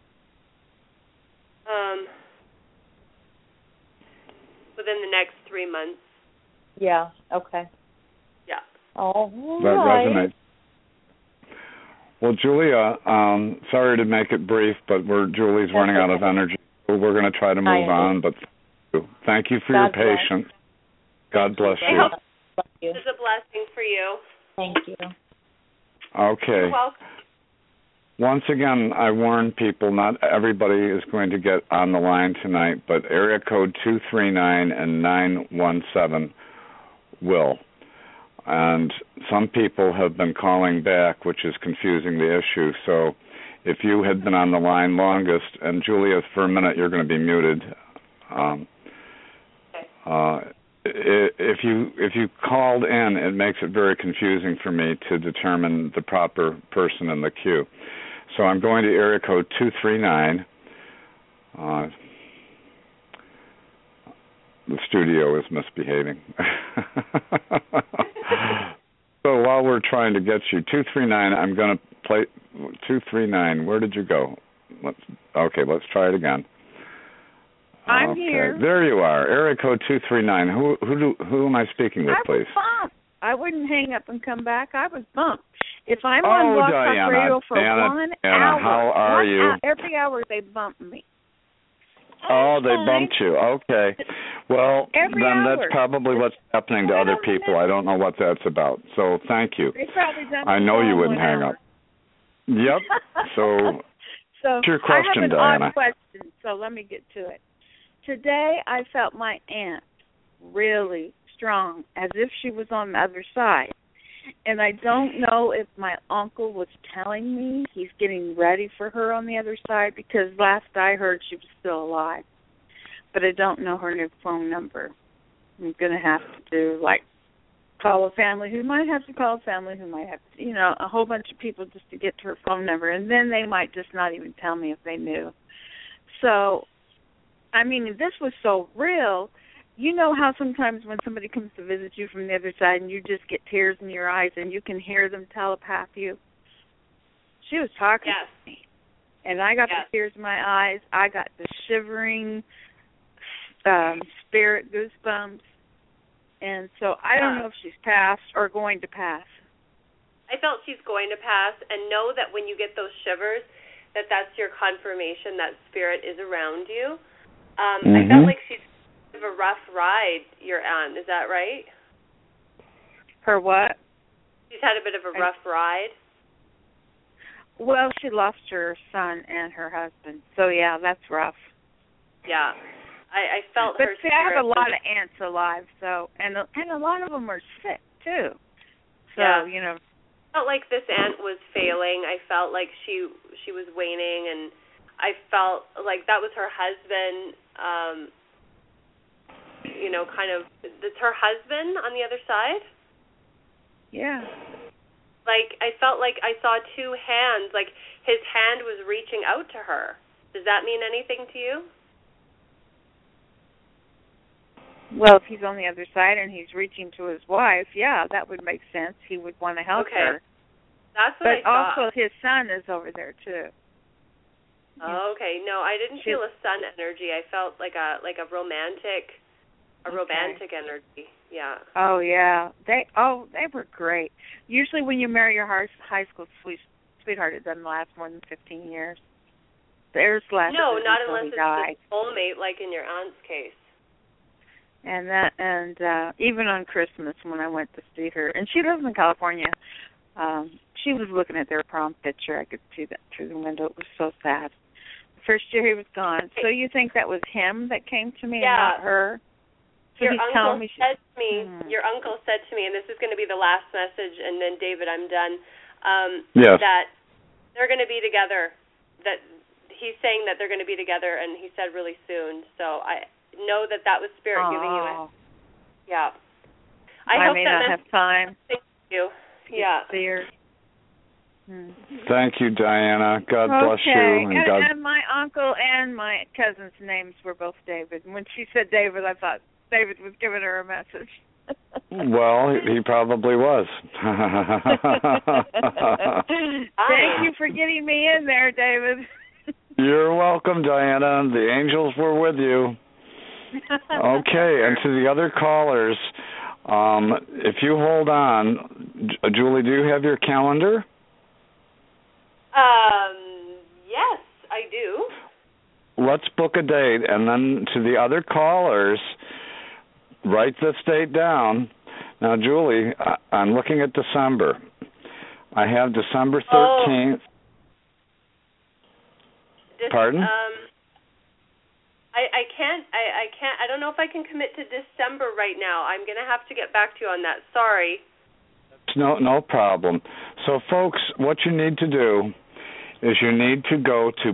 Within the next 3 months. Yeah, okay. Yeah. All that right. resonates. Well, Julia, sorry to make it brief, but Julie's running out of energy. We're going to try to move on, but thank you for your patience. God bless you. This is a blessing for you. Thank you. Okay. You're welcome. Once again, I warn people, not everybody is going to get on the line tonight, but area code 239 and 917 will. And some people have been calling back, which is confusing the issue. So if you had been on the line longest, and Julia, for a minute, you're going to be muted. If you called in, it makes it very confusing for me to determine the proper person in the queue. So I'm going to area code 239. The studio is misbehaving. So while we're trying to get you, 239, I'm going to play 239. Where did you go? Let's try it again. I'm here. There you are. Area code 239. Who am I speaking with, please? I wouldn't hang up and come back. I was bumped. If I'm on Blog Talk Radio for Diana, 1 Diana, hour, how are you? Every hour they bump me. Oh, they bumped you. Okay. Well, Every then hour. that's probably what's happening to other people. I don't know what that's about. So thank you. They probably done I know you it wouldn't hang up. Yep. So, so what's your question, I have an Diana? odd question, so let me get to it. Today I felt my aunt really strong, as if she was on the other side. And I don't know if my uncle was telling me he's getting ready for her on the other side, because last I heard she was still alive. But I don't know her new phone number. I'm going to have to call a family who might have to call a family who might have to, a whole bunch of people just to get to her phone number. And then they might just not even tell me if they knew. So, I mean, this was so real. You know how sometimes when somebody comes to visit you from the other side and you just get tears in your eyes and you can hear them telepath you? She was talking to me. And I got the tears in my eyes. I got the shivering spirit goosebumps. And so I don't know if she's passed or going to pass. I felt she's going to pass, and know that when you get those shivers, that's your confirmation that spirit is around you. I felt like she's a rough ride, your aunt. Is that right? Her what? She's had a bit of a rough ride. Well, she lost her son and her husband. So, yeah, that's rough. Yeah. I felt but her see, spirit. I have a lot of aunts alive, so and a lot of them are sick, too. So, I felt like this aunt was failing. I felt like she was waning, and I felt like that was her husband. It's her husband on the other side. Yeah. Like, I felt like I saw two hands, like his hand was reaching out to her. Does that mean anything to you? Well, if he's on the other side and he's reaching to his wife, yeah, that would make sense. He would want to help her. That's what I thought. But also his son is over there, too. Oh, okay. No, I didn't feel a sun energy. I felt like a romantic energy. Yeah. Oh yeah. They were great. Usually when you marry your high school sweetheart, it doesn't last more than 15 years. Theirs lasted No, not unless it's died. a soulmate, like in your aunt's case. And even on Christmas when I went to see her, and she lives in California, she was looking at their prom picture. I could see that through the window. It was so sad. The first year he was gone. So you think that was him that came to me and not her? So your uncle said to me, and this is going to be the last message, and then David, I'm done. That they're going to be together. That he's saying that they're going to be together, and he said really soon. So I know that was spirit giving you it. Yeah. I may not have time. Thank you. Yeah. Thank you, Diana. God bless you. And my uncle and my cousin's names were both David. And when she said David, I thought David was giving her a message. Well, he probably was. Thank you for getting me in there, David. You're welcome, Diana. The angels were with you. Okay, and to the other callers, if you hold on, Julie, do you have your calendar? Yes, I do. Let's book a date, and then to the other callers, write this date down. Now, Julie, I'm looking at December. I have December 13th. Pardon? I can't. I don't know if I can commit to December right now. I'm going to have to get back to you on that. Sorry. No problem. So, folks, what you need to do is you need to go to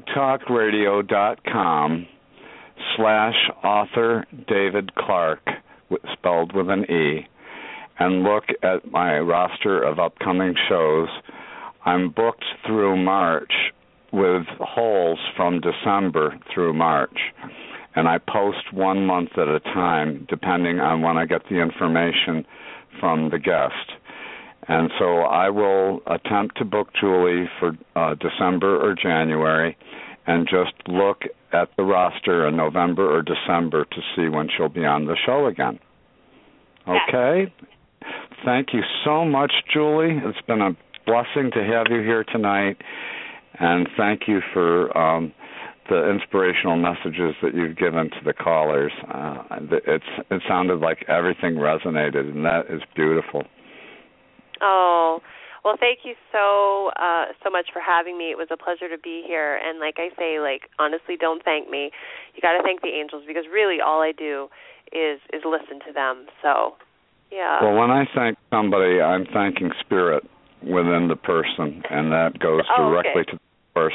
blogtalkradio.com/author David Clark, spelled with an E, and look at my roster of upcoming shows. I'm booked through March with holes from December through March, and I post 1 month at a time depending on when I get the information from the guest. And so I will attempt to book Julie for December or January, and just look at the roster in November or December to see when she'll be on the show again. Okay? Thank you so much, Julie. It's been a blessing to have you here tonight, and thank you for the inspirational messages that you've given to the callers. It sounded like everything resonated, and that is beautiful. Oh, well, thank you so much for having me. It was a pleasure to be here. And like I say, honestly, don't thank me. You got to thank the angels, because really all I do is listen to them. So, yeah. Well, when I thank somebody, I'm thanking spirit within the person, and that goes directly to the source.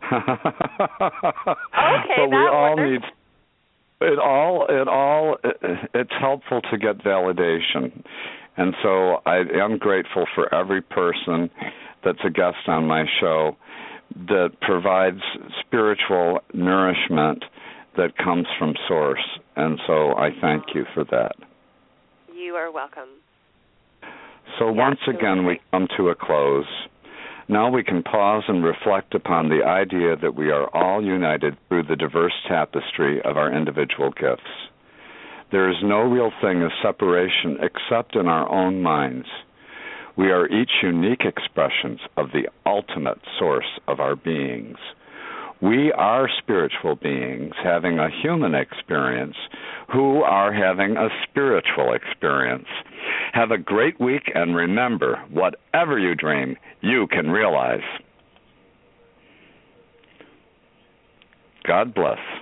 Okay, but we all need it's helpful to get validation. And so I am grateful for every person that's a guest on my show that provides spiritual nourishment that comes from source. And so I thank you for that. You are welcome. So once again, we come to a close. Now we can pause and reflect upon the idea that we are all united through the diverse tapestry of our individual gifts. There is no real thing as separation except in our own minds. We are each unique expressions of the ultimate source of our beings. We are spiritual beings having a human experience who are having a spiritual experience. Have a great week, and remember, whatever you dream, you can realize. God bless.